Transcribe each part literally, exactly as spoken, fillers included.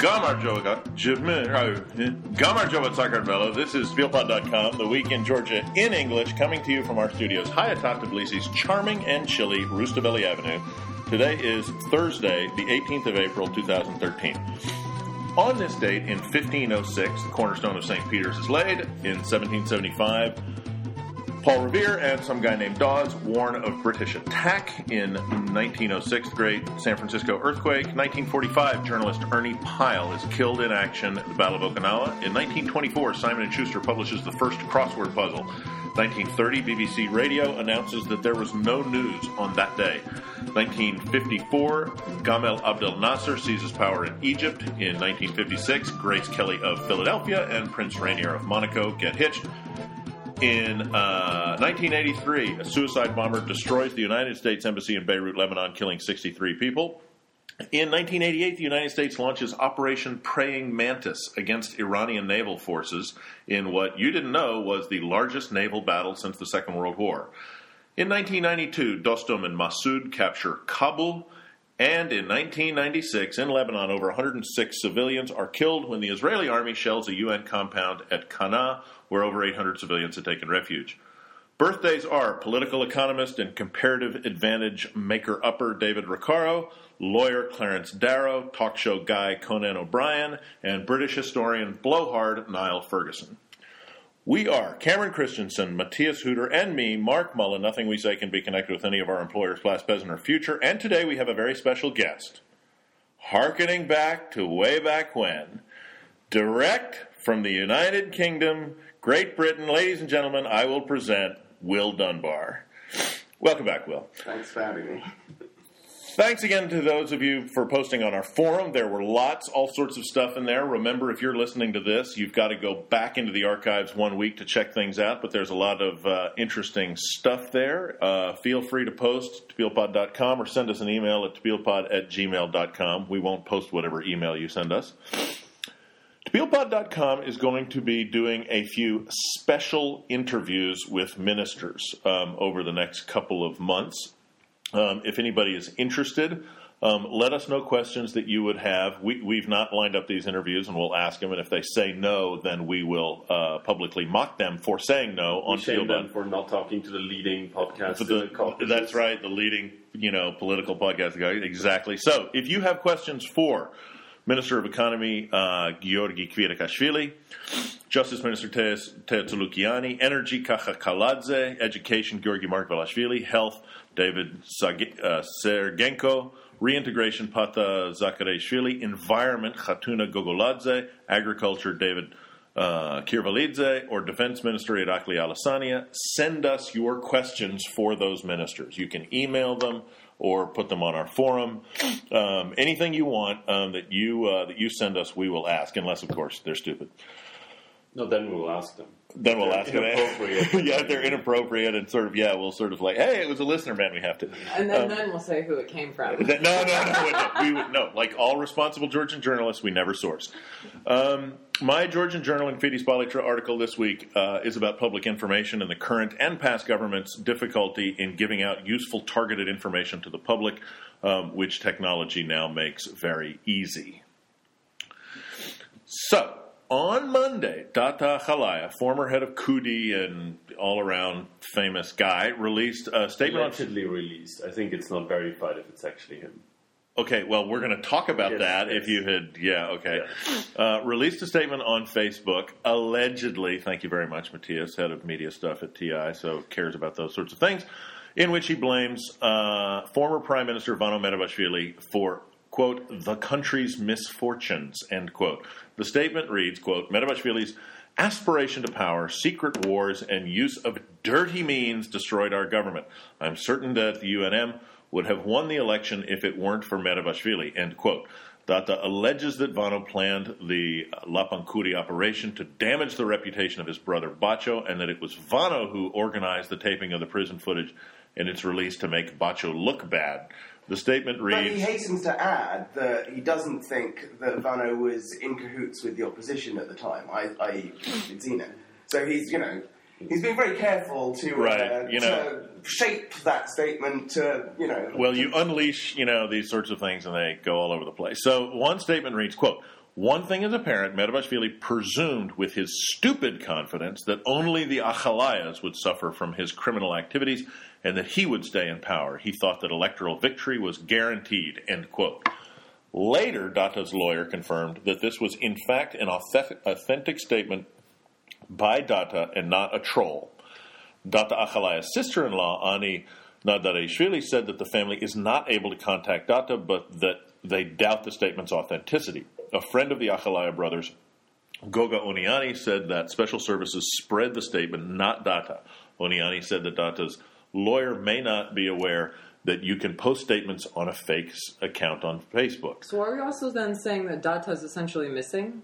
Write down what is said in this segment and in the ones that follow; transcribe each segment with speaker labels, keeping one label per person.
Speaker 1: Gamarjova Sakarvelo. This is Spielpod dot com, the week in Georgia in English, coming to you from our studios high atop Tbilisi's charming and chilly Rustaveli Avenue. Today is Thursday, the eighteenth of April, two thousand thirteen. On this date, in fifteen oh six, the cornerstone of Saint Peter's is laid. In seventeen seventy-five, Paul Revere and some guy named Dawes warn of British attack. In nineteen oh six, the great San Francisco earthquake. nineteen forty-five, journalist Ernie Pyle is killed in action at the Battle of Okinawa. In nineteen twenty-four, Simon and Schuster publishes the first crossword puzzle. nineteen thirty, B B C Radio announces that there was no news on that day. nineteen fifty-four, Gamal Abdel Nasser seizes power in Egypt. In nineteen fifty-six, Grace Kelly of Philadelphia and Prince Rainier of Monaco get hitched. In uh, nineteen eighty-three, a suicide bomber destroys the United States Embassy in Beirut, Lebanon, killing sixty-three people. In nineteen eighty-eight, the United States launches Operation Praying Mantis against Iranian naval forces in what you didn't know was the largest naval battle since the Second World War. In nineteen ninety-two, Dostum and Massoud capture Kabul. And in nineteen ninety-six, in Lebanon, over one hundred six civilians are killed when the Israeli army shells a U N compound at Qana, where over eight hundred civilians had taken refuge. Birthdays are political economist and comparative advantage maker-upper David Ricardo, lawyer Clarence Darrow, talk show guy Conan O'Brien, and British historian blowhard Niall Ferguson. We are Cameron Christensen, Matthias Hooter, and me, Mark Mullen. Nothing we say can be connected with any of our employers, past, present, or future. And today we have a very special guest. Harkening back to way back when, direct from the United Kingdom, Great Britain, ladies and gentlemen, I will present Will Dunbar. Welcome back, Will.
Speaker 2: Thanks for having me.
Speaker 1: Thanks again to those of you for posting on our forum. There were lots, all sorts of stuff in there. Remember, if you're listening to this, you've got to go back into the archives one week to check things out, but there's a lot of uh, interesting stuff there. Uh, feel free to post to Tbilpod dot com or send us an email at tbilpod at gmail dot com. We won't post whatever email you send us. Tbilpod dot com is going to be doing a few special interviews with ministers um, over the next couple of months. Um, if anybody is interested, um, let us know questions that you would have. We, we've not lined up these interviews, and we'll ask them. And if they say no, then we will uh, publicly mock them for saying no. On
Speaker 3: we shame them for not talking to the leading podcast.
Speaker 1: For the, the that's right, the leading, you know, political podcast guy. Exactly. So, if you have questions for Minister of Economy uh, Georgi Kvirikashvili, Justice Minister Teos Tzulukiani, Energy Kacha Kaladze, Education Georgi Margvelashvili, Health David uh, Sergenko, Reintegration Pata Zakarishvili, Environment Khatuna Gogoladze, Agriculture David uh, Kirvalidze, or Defense Minister Irakli Alasania. Send us your questions for those ministers. You can email them or put them on our forum. Um, anything you want um, that you uh, that you send us, we will ask, unless, of course, they're stupid.
Speaker 3: No, then we'll ask them.
Speaker 1: Then we'll
Speaker 3: they're
Speaker 1: ask them. Yeah, if they're inappropriate and sort of, yeah, we'll sort of like, hey, it was a listener, man, we have to.
Speaker 4: And then,
Speaker 1: um,
Speaker 4: then we'll say who it came from.
Speaker 1: Th- no, no, no, no. We would, no, like all responsible Georgian journalists, we never source. Um, my Georgian Journal and Fidis Balitra article this week uh, is about public information and the current and past government's difficulty in giving out useful, targeted information to the public, um, which technology now makes very easy. So, on Monday, Tata Khalaya, former head of Kudi and all-around famous guy, released a statement.
Speaker 3: Allegedly released. I think it's not verified if it's actually him.
Speaker 1: Okay, well, we're going to talk about
Speaker 3: yes,
Speaker 1: that
Speaker 3: yes.
Speaker 1: if you had, yeah, okay.
Speaker 3: Yes.
Speaker 1: Uh, released a statement on Facebook, allegedly, thank you very much, Matthias, head of media stuff at T I, so cares about those sorts of things, in which he blames uh, former Prime Minister Vano Merabashvili for, quote, the country's misfortunes, end quote. The statement reads, quote, Merabashvili's aspiration to power, secret wars, and use of dirty means destroyed our government. I'm certain that the U N M would have won the election if it weren't for Merabashvili, end quote. Data alleges that Vano planned the Lapankuri operation to damage the reputation of his brother Bacho, and that it was Vano who organized the taping of the prison footage and its release to make Bacho look bad. The statement reads...
Speaker 2: But he hastens to add that he doesn't think that Vano was in cahoots with the opposition at the time, I, I Zina. So he's, you know, he's been very careful to,
Speaker 1: right,
Speaker 2: uh,
Speaker 1: you know,
Speaker 2: to shape that statement to, you know...
Speaker 1: Well, you unleash, you know, these sorts of things and they go all over the place. So one statement reads, quote, One thing is apparent, Merabashvili presumed with his stupid confidence that only the Achalayas would suffer from his criminal activities and that he would stay in power. He thought that electoral victory was guaranteed, end quote. Later, Datta's lawyer confirmed that this was in fact an authentic statement by Datta and not a troll. Datta Achalaya's sister-in-law, Ani Nadarishvili, said that the family is not able to contact Datta, but that they doubt the statement's authenticity. A friend of the Achalaya brothers, Goga Oniani, said that special services spread the statement, not Datta. Oniani said that Datta's lawyer may not be aware that you can post statements on a fake account on Facebook.
Speaker 4: So are we also then saying that Datta is essentially missing?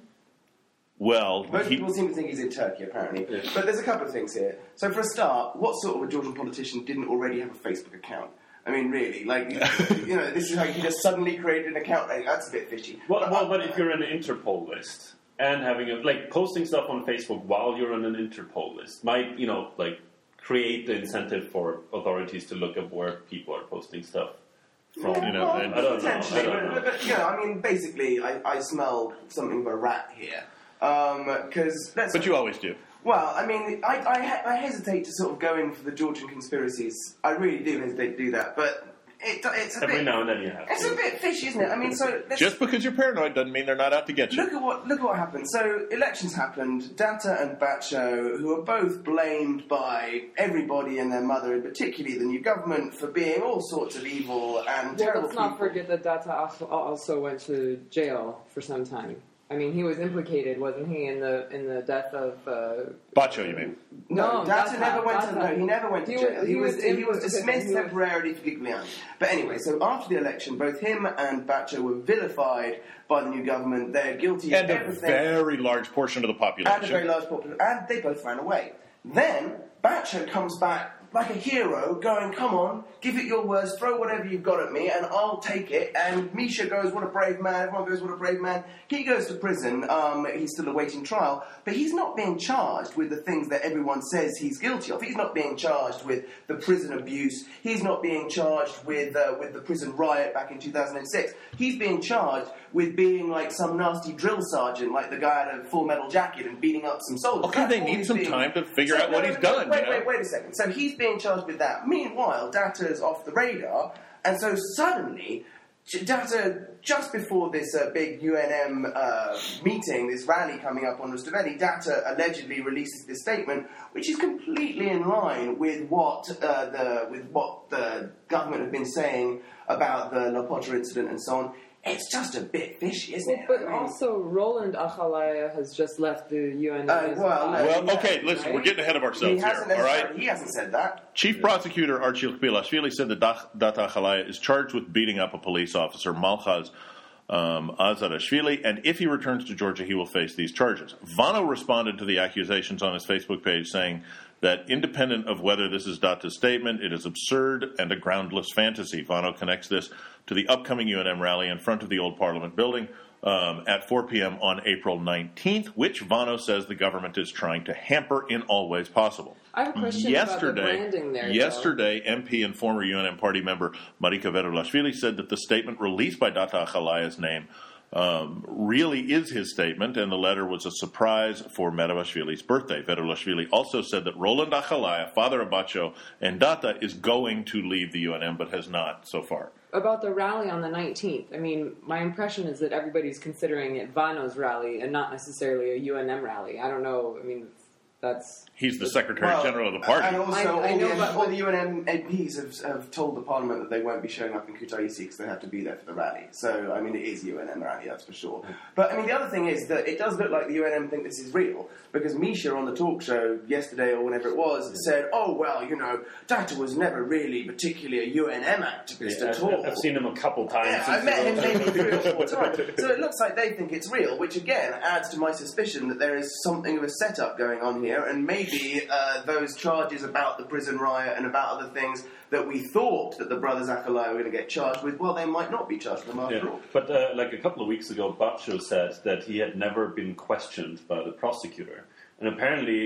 Speaker 1: Well,
Speaker 2: most
Speaker 1: he,
Speaker 2: people seem to think he's in Turkey, apparently. Yeah. But there's a couple of things here. So for a start, what sort of a Georgian politician didn't already have a Facebook account? I mean, really, like, you know, this is how you just suddenly created an account. Like, that's a bit fishy.
Speaker 3: Well,
Speaker 2: but,
Speaker 3: well, but if you're in an Interpol list and having a, like, posting stuff on Facebook while you're on an Interpol list might, you know, like, create the incentive for authorities to look at where people are posting stuff from.
Speaker 2: Yeah,
Speaker 1: you know,
Speaker 2: well,
Speaker 1: and,
Speaker 3: I don't
Speaker 2: potentially,
Speaker 3: know. I don't know.
Speaker 2: But, but, you know, I mean, basically, I, I smell something of a rat here. Because um,
Speaker 1: but you always do.
Speaker 2: Well, I mean, I, I, I hesitate to sort of go in for the Georgian conspiracies. I really do hesitate to do that, but it, it's a
Speaker 3: Every
Speaker 2: bit.
Speaker 3: now and then you have
Speaker 2: It's
Speaker 3: to.
Speaker 2: a bit fishy, isn't it? I mean, so let's,
Speaker 1: Just because you're paranoid doesn't mean they're not out to get you.
Speaker 2: look at what look at what happened. So elections happened. Datta and Bacho, who are both blamed by everybody and their mother, and particularly the new government, for being all sorts of evil and
Speaker 4: Well,
Speaker 2: terrible
Speaker 4: let's not
Speaker 2: people.
Speaker 4: forget that Datta also- also went to jail for some time. I mean, he was implicated, wasn't he, in the in the death of... Uh,
Speaker 1: Bacho, you mean?
Speaker 2: No,
Speaker 4: No,
Speaker 2: Datta
Speaker 4: Datta-
Speaker 2: never went to.
Speaker 4: Datta-
Speaker 2: No, he never went to
Speaker 4: he
Speaker 2: jail.
Speaker 4: was-
Speaker 2: he,
Speaker 4: he
Speaker 2: was,
Speaker 4: was
Speaker 2: he
Speaker 4: in-
Speaker 2: was dismissed
Speaker 4: he was-
Speaker 2: temporarily for Giuliani. But anyway, so after the election, both him and Bacho were vilified by the new government. They're guilty
Speaker 1: And
Speaker 2: of
Speaker 1: a
Speaker 2: everything,
Speaker 1: very large portion of the
Speaker 2: and a very
Speaker 1: population.
Speaker 2: large population, and they both ran away. Then Bacho comes back like a hero, going, "Come on, give it your worst, throw whatever you've got at me, and I'll take it." And Misha goes, "What a brave man!" Everyone goes, "What a brave man!" He goes to prison. Um, he's still awaiting trial, but he's not being charged with the things that everyone says he's guilty of. He's not being charged with the prison abuse. He's not being charged with uh, with the prison riot back in two thousand six. He's being charged with being like some nasty drill sergeant, like the guy had a Full Metal Jacket and beating up some soldiers.
Speaker 1: Okay,
Speaker 2: That's
Speaker 1: they
Speaker 2: all
Speaker 1: need
Speaker 2: he's
Speaker 1: some
Speaker 2: being-
Speaker 1: time to figure
Speaker 2: So,
Speaker 1: out what
Speaker 2: no,
Speaker 1: he's
Speaker 2: no,
Speaker 1: done,
Speaker 2: Wait,
Speaker 1: you know?
Speaker 2: wait, wait a second. So he's being charged with that. Meanwhile, Datta's off the radar, and so suddenly, Datta, just before this uh, big U N M uh, meeting, this rally coming up on Rustaveli, Datta allegedly releases this statement, which is completely in line with what uh, the with what the government have been saying about the La Potter incident and so on. It's just a bit fishy, isn't it?
Speaker 4: but
Speaker 2: I mean,
Speaker 4: also, Roland Achalaya has just left the U N M.
Speaker 2: Uh,
Speaker 4: as
Speaker 2: well, no,
Speaker 1: Well,
Speaker 2: Yeah,
Speaker 1: okay, listen,
Speaker 4: right?
Speaker 1: we're getting ahead of
Speaker 2: he
Speaker 1: ourselves
Speaker 2: hasn't
Speaker 1: here, all right?
Speaker 2: necessarily- He hasn't said that.
Speaker 1: Chief Prosecutor Archie Bilashvili said that Dak- Datta Achalaya is charged with beating up a police officer, Malchaz um, Azarashvili, and if he returns to Georgia, he will face these charges. Vano responded to the accusations on his Facebook page, saying that independent of whether this is Datta's statement, it is absurd and a groundless fantasy. Vano connects this to the upcoming U N M rally in front of the old Parliament building um, at four p.m. on April nineteenth, which Vano says the government is trying to hamper in all ways possible.
Speaker 4: I have a question
Speaker 1: yesterday,
Speaker 4: about the branding there.
Speaker 1: Yesterday, M P and former U N M party member Marika Verulashvili said that the statement released by Datta Achalaya's name um, really is his statement, and the letter was a surprise for Merabashvili's birthday. Verulashvili also said that Roland Achalaya, father of Bacho, and Datta is going to leave the U N M, but has not so far.
Speaker 4: About the rally on the nineteenth, I mean, my impression is that everybody's considering it Vano's rally and not necessarily a U N M rally. I don't know. I mean, that's...
Speaker 1: He's the Secretary
Speaker 2: Well,
Speaker 1: General of the party.
Speaker 2: And also,
Speaker 4: I- I
Speaker 2: all,
Speaker 4: know,
Speaker 2: the,
Speaker 4: but-
Speaker 2: all the U N M M Ps have, have told the Parliament that they won't be showing up in Kutaisi because they have to be there for the rally. So, I mean, it is U N M rally, that's for sure. But, I mean, the other thing is that it does look like the U N M think this is real, because Misha on the talk show yesterday or whenever it was said, oh, well, you know, Datta was never really particularly a U N M activist
Speaker 3: Yeah,
Speaker 2: at
Speaker 3: I've,
Speaker 2: all.
Speaker 3: I've seen him a couple times.
Speaker 2: Yeah,
Speaker 3: since
Speaker 2: I met him
Speaker 3: the-
Speaker 2: maybe three or four times. So it looks like they think it's real, which again adds to my suspicion that there is something of a setup going on here, and maybe uh, those charges about the prison riot and about other things that we thought that the brothers Achalaya were going to get charged with, well, they might not be charged with them after
Speaker 3: Yeah.
Speaker 2: all.
Speaker 3: But uh, like a couple of weeks ago, Bacho said that he had never been questioned by the prosecutor. And apparently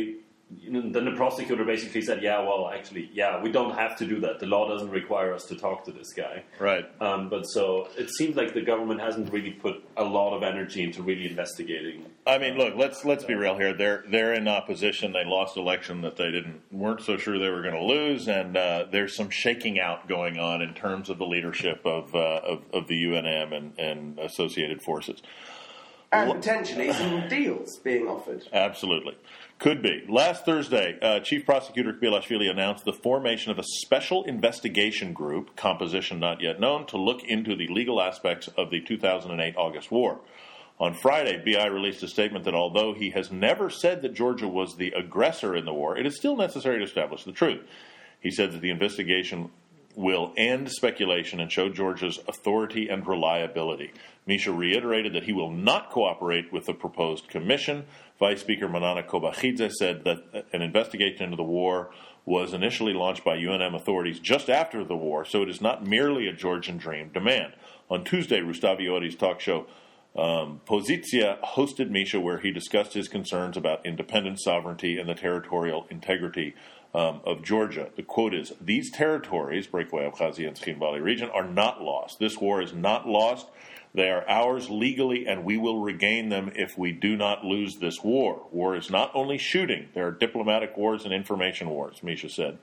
Speaker 3: then the prosecutor basically said, yeah, well, actually, yeah, we don't have to do that. The law doesn't require us to talk to this guy.
Speaker 1: Right.
Speaker 3: Um, but so it seems like the government hasn't really put a lot of energy into really investigating.
Speaker 1: I mean, look, let's let's be real here. They're they're in opposition. They lost an election that they didn't weren't so sure they were going to lose, and uh, there's some shaking out going on in terms of the leadership of uh, of, of the U N M and, and associated forces.
Speaker 2: And potentially some deals being offered.
Speaker 1: Absolutely. Could be. Last Thursday, uh, Chief Prosecutor Kbilashvili announced the formation of a special investigation group, composition not yet known, to look into the legal aspects of the two thousand eight August war. On Friday, B I released a statement that although he has never said that Georgia was the aggressor in the war, it is still necessary to establish the truth. He said that the investigation will end speculation and show Georgia's authority and reliability. Misha reiterated that he will not cooperate with the proposed commission. Vice Speaker Manana Kobachidze said that an investigation into the war was initially launched by U N M authorities just after the war, so it is not merely a Georgian dream demand. On Tuesday, Rustavi Ori's talk show um, Pozitia hosted Misha, where he discussed his concerns about independent sovereignty and the territorial integrity Um, of Georgia. The quote is, "These territories, breakaway Abkhazia and Skhin Valley region, are not lost. This war is not lost. They are ours legally, and we will regain them if we do not lose this war. War is not only shooting. There are diplomatic wars and information wars," Misha said.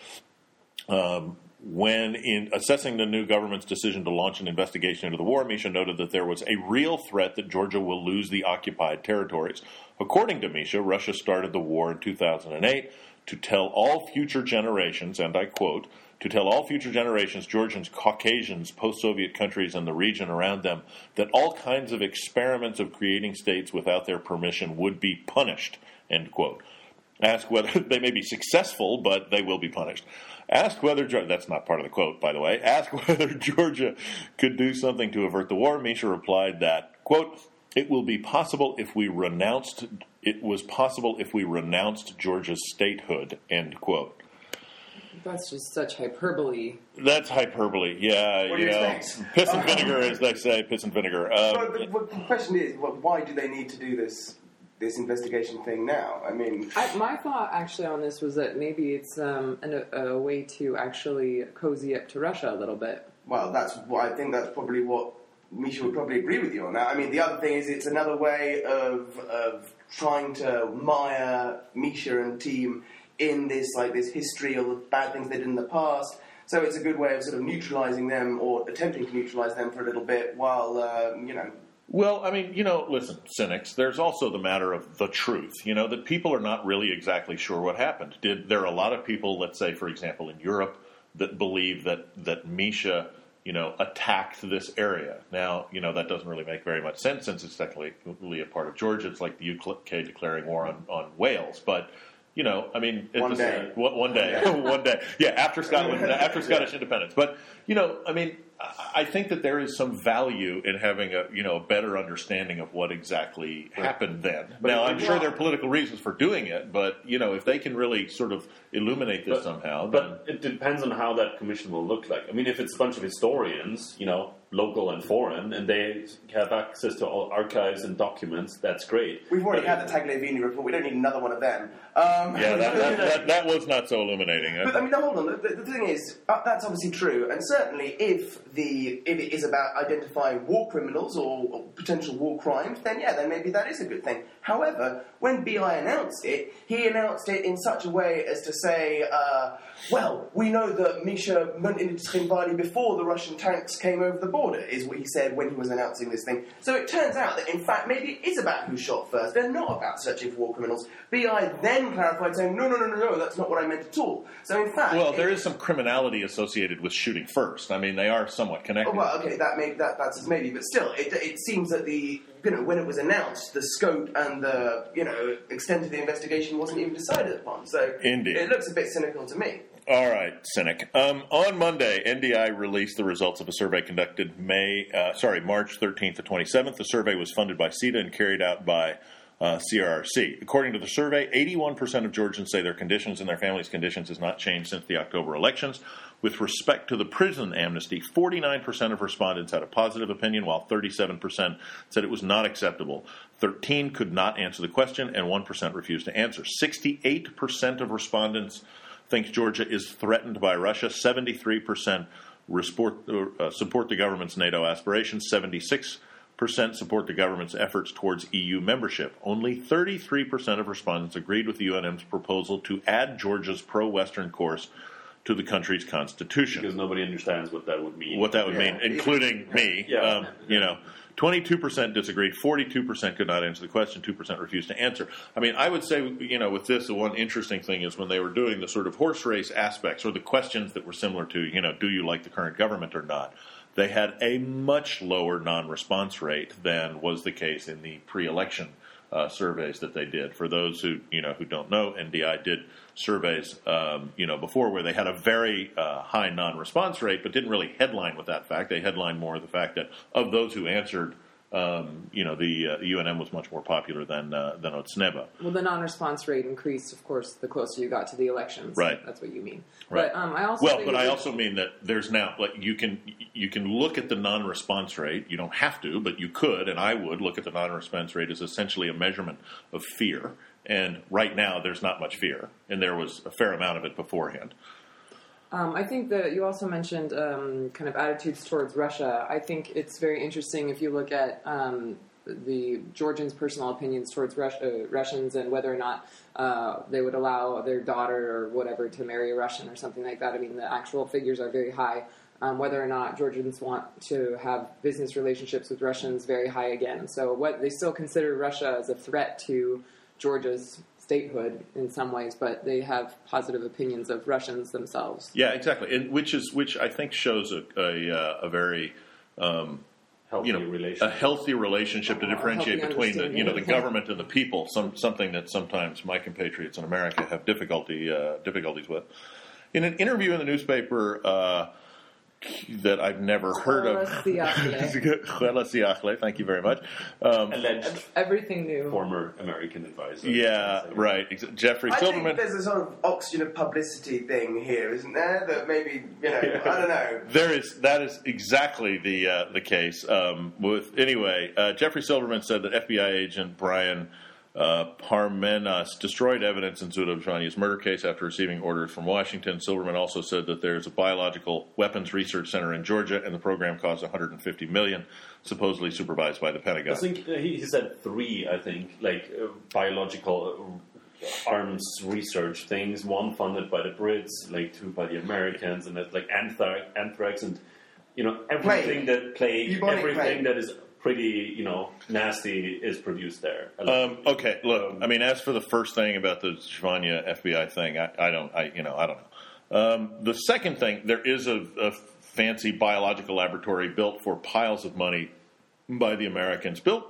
Speaker 1: Um, when in assessing the new government's decision to launch an investigation into the war, Misha noted that there was a real threat that Georgia will lose the occupied territories. According to Misha, Russia started the war in two thousand eight to tell all future generations, and I quote, "to tell all future generations, Georgians, Caucasians, post-Soviet countries, and the region around them, that all kinds of experiments of creating states without their permission would be punished," end quote. Ask whether they may be successful, but they will be punished. Ask whether, that's not part of the quote, by the way, ask whether Georgia could do something to avert the war. Misha replied that, quote, "It will be possible if we renounced, it was possible if we renounced Georgia's statehood," end quote.
Speaker 4: That's just such hyperbole.
Speaker 1: That's hyperbole, yeah.
Speaker 2: What do
Speaker 1: you
Speaker 2: you
Speaker 1: know,
Speaker 2: expect?
Speaker 1: piss and vinegar, as they say, piss and vinegar. Um,
Speaker 2: Well, the, well, the question is, well, why do they need to do this this investigation thing now? I mean,
Speaker 4: I, my thought actually on this was that maybe it's um, an, a, a way to actually cozy up to Russia a little bit.
Speaker 2: well, that's what I think. That's probably what Misha would probably agree with you on that. I mean, the other thing is it's another way of of trying to mire Misha and team in this like this history of the bad things they did in the past. So it's a good way of sort of neutralising them or attempting to neutralise them for a little bit while, uh, you know...
Speaker 1: Well, I mean, you know, listen, cynics, there's also the matter of the truth, you know, that people are not really exactly sure what happened. Did there are a lot of people, let's say, for example, in Europe, that believe that, that Misha, you know, attacked this area. Now, you know, that doesn't really make very much sense since it's technically a part of Georgia. It's like the U K declaring war on, on Wales, but... You know, I mean,
Speaker 2: one
Speaker 1: this,
Speaker 2: day,
Speaker 1: one, one day, one day, yeah, after Scotland, after Scottish independence. But you know, I mean, I think that there is some value in having a you know a better understanding of what exactly right. happened then. But now, I'm sure there are political reasons for doing it, but you know, if they can really sort of illuminate this
Speaker 3: but,
Speaker 1: somehow,
Speaker 3: but then... it depends on how that commission will look like. I mean, if it's a bunch of historians, you know, local and foreign, and they have access to all archives and documents, that's great.
Speaker 2: We've already but, had the Tagliavini report. We don't need another one of them. Um,
Speaker 1: yeah, that, that, that, that was not so illuminating.
Speaker 2: But I mean, hold on. The, the thing is, uh, that's obviously true, and certainly if the if it is about identifying war criminals or, or potential war crimes, then yeah, then maybe that is a good thing. However, when B I announced it, he announced it in such a way as to say, uh, well, we know that Misha went into Skhin Valley before the Russian tanks came over the border, is what he said when he was announcing this thing. So it turns out that, in fact, maybe it is about who shot first. They're not about searching for war criminals. B I then clarified, saying, no, no, no, no, no, that's not what I meant at all. So, in fact...
Speaker 1: Well, there is some criminality associated with shooting first. I mean, they are somewhat connected.
Speaker 2: Oh, well, okay, that may, that, that's maybe, but still, it, it seems that the... You know, when it was announced, the scope and the, you know, extent of the investigation wasn't even decided upon. So
Speaker 1: Indeed.
Speaker 2: It looks a bit cynical to me.
Speaker 1: All right, cynic. Um, on Monday, N D I released the results of a survey conducted May, uh, sorry, March thirteenth to twenty-seventh. The survey was funded by C E D A and carried out by uh, C R R C. According to the survey, eighty-one percent of Georgians say their conditions and their families' conditions has not changed since the October elections. With respect to the prison amnesty, forty-nine percent of respondents had a positive opinion, while thirty-seven percent said it was not acceptable. thirteen could not answer the question, and one percent refused to answer. sixty-eight percent of respondents think Georgia is threatened by Russia. seventy-three percent Support, uh, support the government's NATO aspirations. seventy-six percent support the government's efforts towards E U membership. Only thirty-three percent of respondents agreed with the U N M's proposal to add Georgia's pro-Western course to the country's constitution.
Speaker 3: Because nobody understands what that would mean.
Speaker 1: What that would
Speaker 2: Yeah.
Speaker 1: mean, including me.
Speaker 3: Yeah.
Speaker 1: Um, you know, twenty-two percent disagreed, forty-two percent could not answer the question, two percent refused to answer. I mean, I would say, you know, with this, the one interesting thing is when they were doing the sort of horse race aspects or the questions that were similar to, you know, do you like the current government or not, they had a much lower non-response rate than was the case in the pre-election uh, surveys that they did. For those who, you know, who don't know, N D I did surveys, um, you know, before where they had a very uh, high non-response rate, but didn't really headline with that fact. They headlined more the fact that of those who answered, um, you know, the uh, U N M was much more popular than uh, than Otsneva.
Speaker 4: Well, the non-response rate increased, of course, the closer you got to the elections.
Speaker 1: Right.
Speaker 4: That's what you mean.
Speaker 1: Right.
Speaker 4: But um, I also
Speaker 1: Well,
Speaker 4: think
Speaker 1: but I
Speaker 4: that-
Speaker 1: also mean that there's now, like, you can you can look at the non-response rate. You don't have to, but you could, and I would look at the non-response rate as essentially a measurement of fear. And right now, there's not much fear, and there was a fair amount of it beforehand.
Speaker 4: Um, I think that you also mentioned um, kind of attitudes towards Russia. I think it's very interesting if you look at um, the Georgians' personal opinions towards Rus- uh, Russians and whether or not uh, they would allow their daughter or whatever to marry a Russian or something like that. I mean, the actual figures are very high. Um, whether or not Georgians want to have business relationships with Russians, very high again. So what they still consider Russia as a threat to Georgia's statehood in some ways, but they have positive opinions of Russians themselves.
Speaker 1: Yeah, exactly, and which is which I think shows a a, uh, a very um,
Speaker 3: Healthy
Speaker 1: you know
Speaker 3: relationship.
Speaker 1: a healthy relationship to
Speaker 4: A
Speaker 1: differentiate
Speaker 4: healthy
Speaker 1: between the you know the
Speaker 4: understanding.
Speaker 1: government and the people. Some something that sometimes my compatriots in America have difficulty uh, difficulties with. In an interview in the newspaper. Uh, that I've never heard of. Juela Siachle, thank you very much. Um,
Speaker 3: Alleged
Speaker 4: Everything new.
Speaker 3: former American advisor.
Speaker 1: yeah, right. Ex- Jeffrey
Speaker 2: I
Speaker 1: Silverman.
Speaker 2: think there's a sort of oxygen of publicity thing here, isn't there? That maybe, you know, I don't know.
Speaker 1: There is that is exactly the uh, the case. Um, with anyway, uh, Jeffrey Silverman said that F B I agent Brian uh, Parmenas destroyed evidence in Zudovzhanya's murder case after receiving orders from Washington. Silverman also said that there's a biological weapons research center in Georgia, and the program costs one hundred fifty million dollars, supposedly supervised by the Pentagon.
Speaker 3: I think uh, he, he said three, I think, like uh, biological uh, arms research things. One funded by the Brits, like two by the Americans, and that's like anthrax, anthrax and, you know, everything
Speaker 2: Plague.
Speaker 3: that plague,
Speaker 2: Bubonic
Speaker 3: everything
Speaker 2: plague.
Speaker 3: that is pretty, you know, nasty is produced there.
Speaker 1: Um, okay, look, I mean, as for the first thing about the Zvanya F B I thing, I, I don't, I, you know, I don't know. Um, the second thing, there is a, a fancy biological laboratory built for piles of money by the Americans, built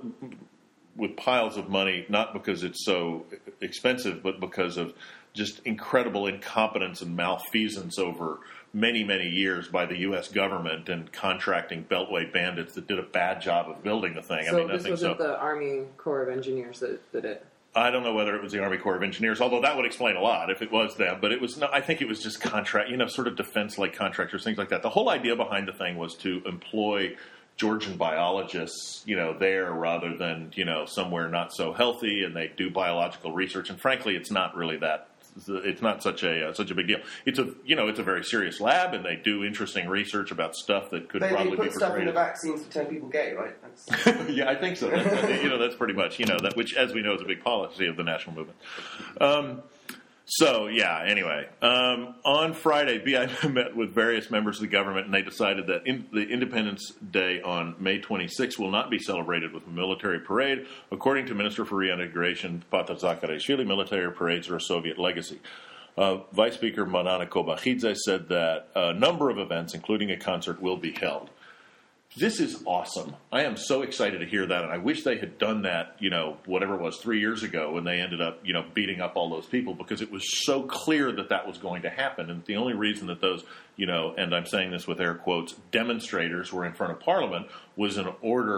Speaker 1: with piles of money, not because it's so expensive, but because of just incredible incompetence and malfeasance over many, many years by the U S government and contracting Beltway bandits that did a bad job of building the thing.
Speaker 4: So
Speaker 1: I mean,
Speaker 4: this
Speaker 1: nothing
Speaker 4: wasn't
Speaker 1: so.
Speaker 4: the Army Corps of Engineers that did it.
Speaker 1: I don't know whether it was the Army Corps of Engineers, although that would explain a lot if it was them. But it was no. I think it was just contract, you know, sort of defense-like contractors, things like that. The whole idea behind the thing was to employ Georgian biologists, you know, there rather than, you know, somewhere not so healthy, and they do biological research. And frankly, it's not really that. It's not such a uh, such a big deal. It's a you know it's a very serious lab, and they do interesting research about stuff that could
Speaker 2: They,
Speaker 1: probably
Speaker 2: they
Speaker 1: be
Speaker 2: put
Speaker 1: for
Speaker 2: stuff in the
Speaker 1: creative.
Speaker 2: vaccines to turn people gay, right? That's...
Speaker 1: Yeah, I think so. That's, you know, that's pretty much, you know, that which, as we know, is a big policy of the national movement. Um, so, yeah, anyway. Um, on Friday, B I met with various members of the government, and they decided that in, the Independence Day on May twenty-sixth will not be celebrated with a military parade. According to Minister for Reintegration, Pater Zakharishvili, military parades are a Soviet legacy. Uh, Vice Speaker Manana Kobakhidze said that a number of events, including a concert, will be held. This is awesome. I am so excited to hear that, and I wish they had done that, you know, whatever it was, three years ago when they ended up, you know, beating up all those people, because it was so clear that that was going to happen. And the only reason that those, you know, and I'm saying this with air quotes, demonstrators were in front of Parliament was in order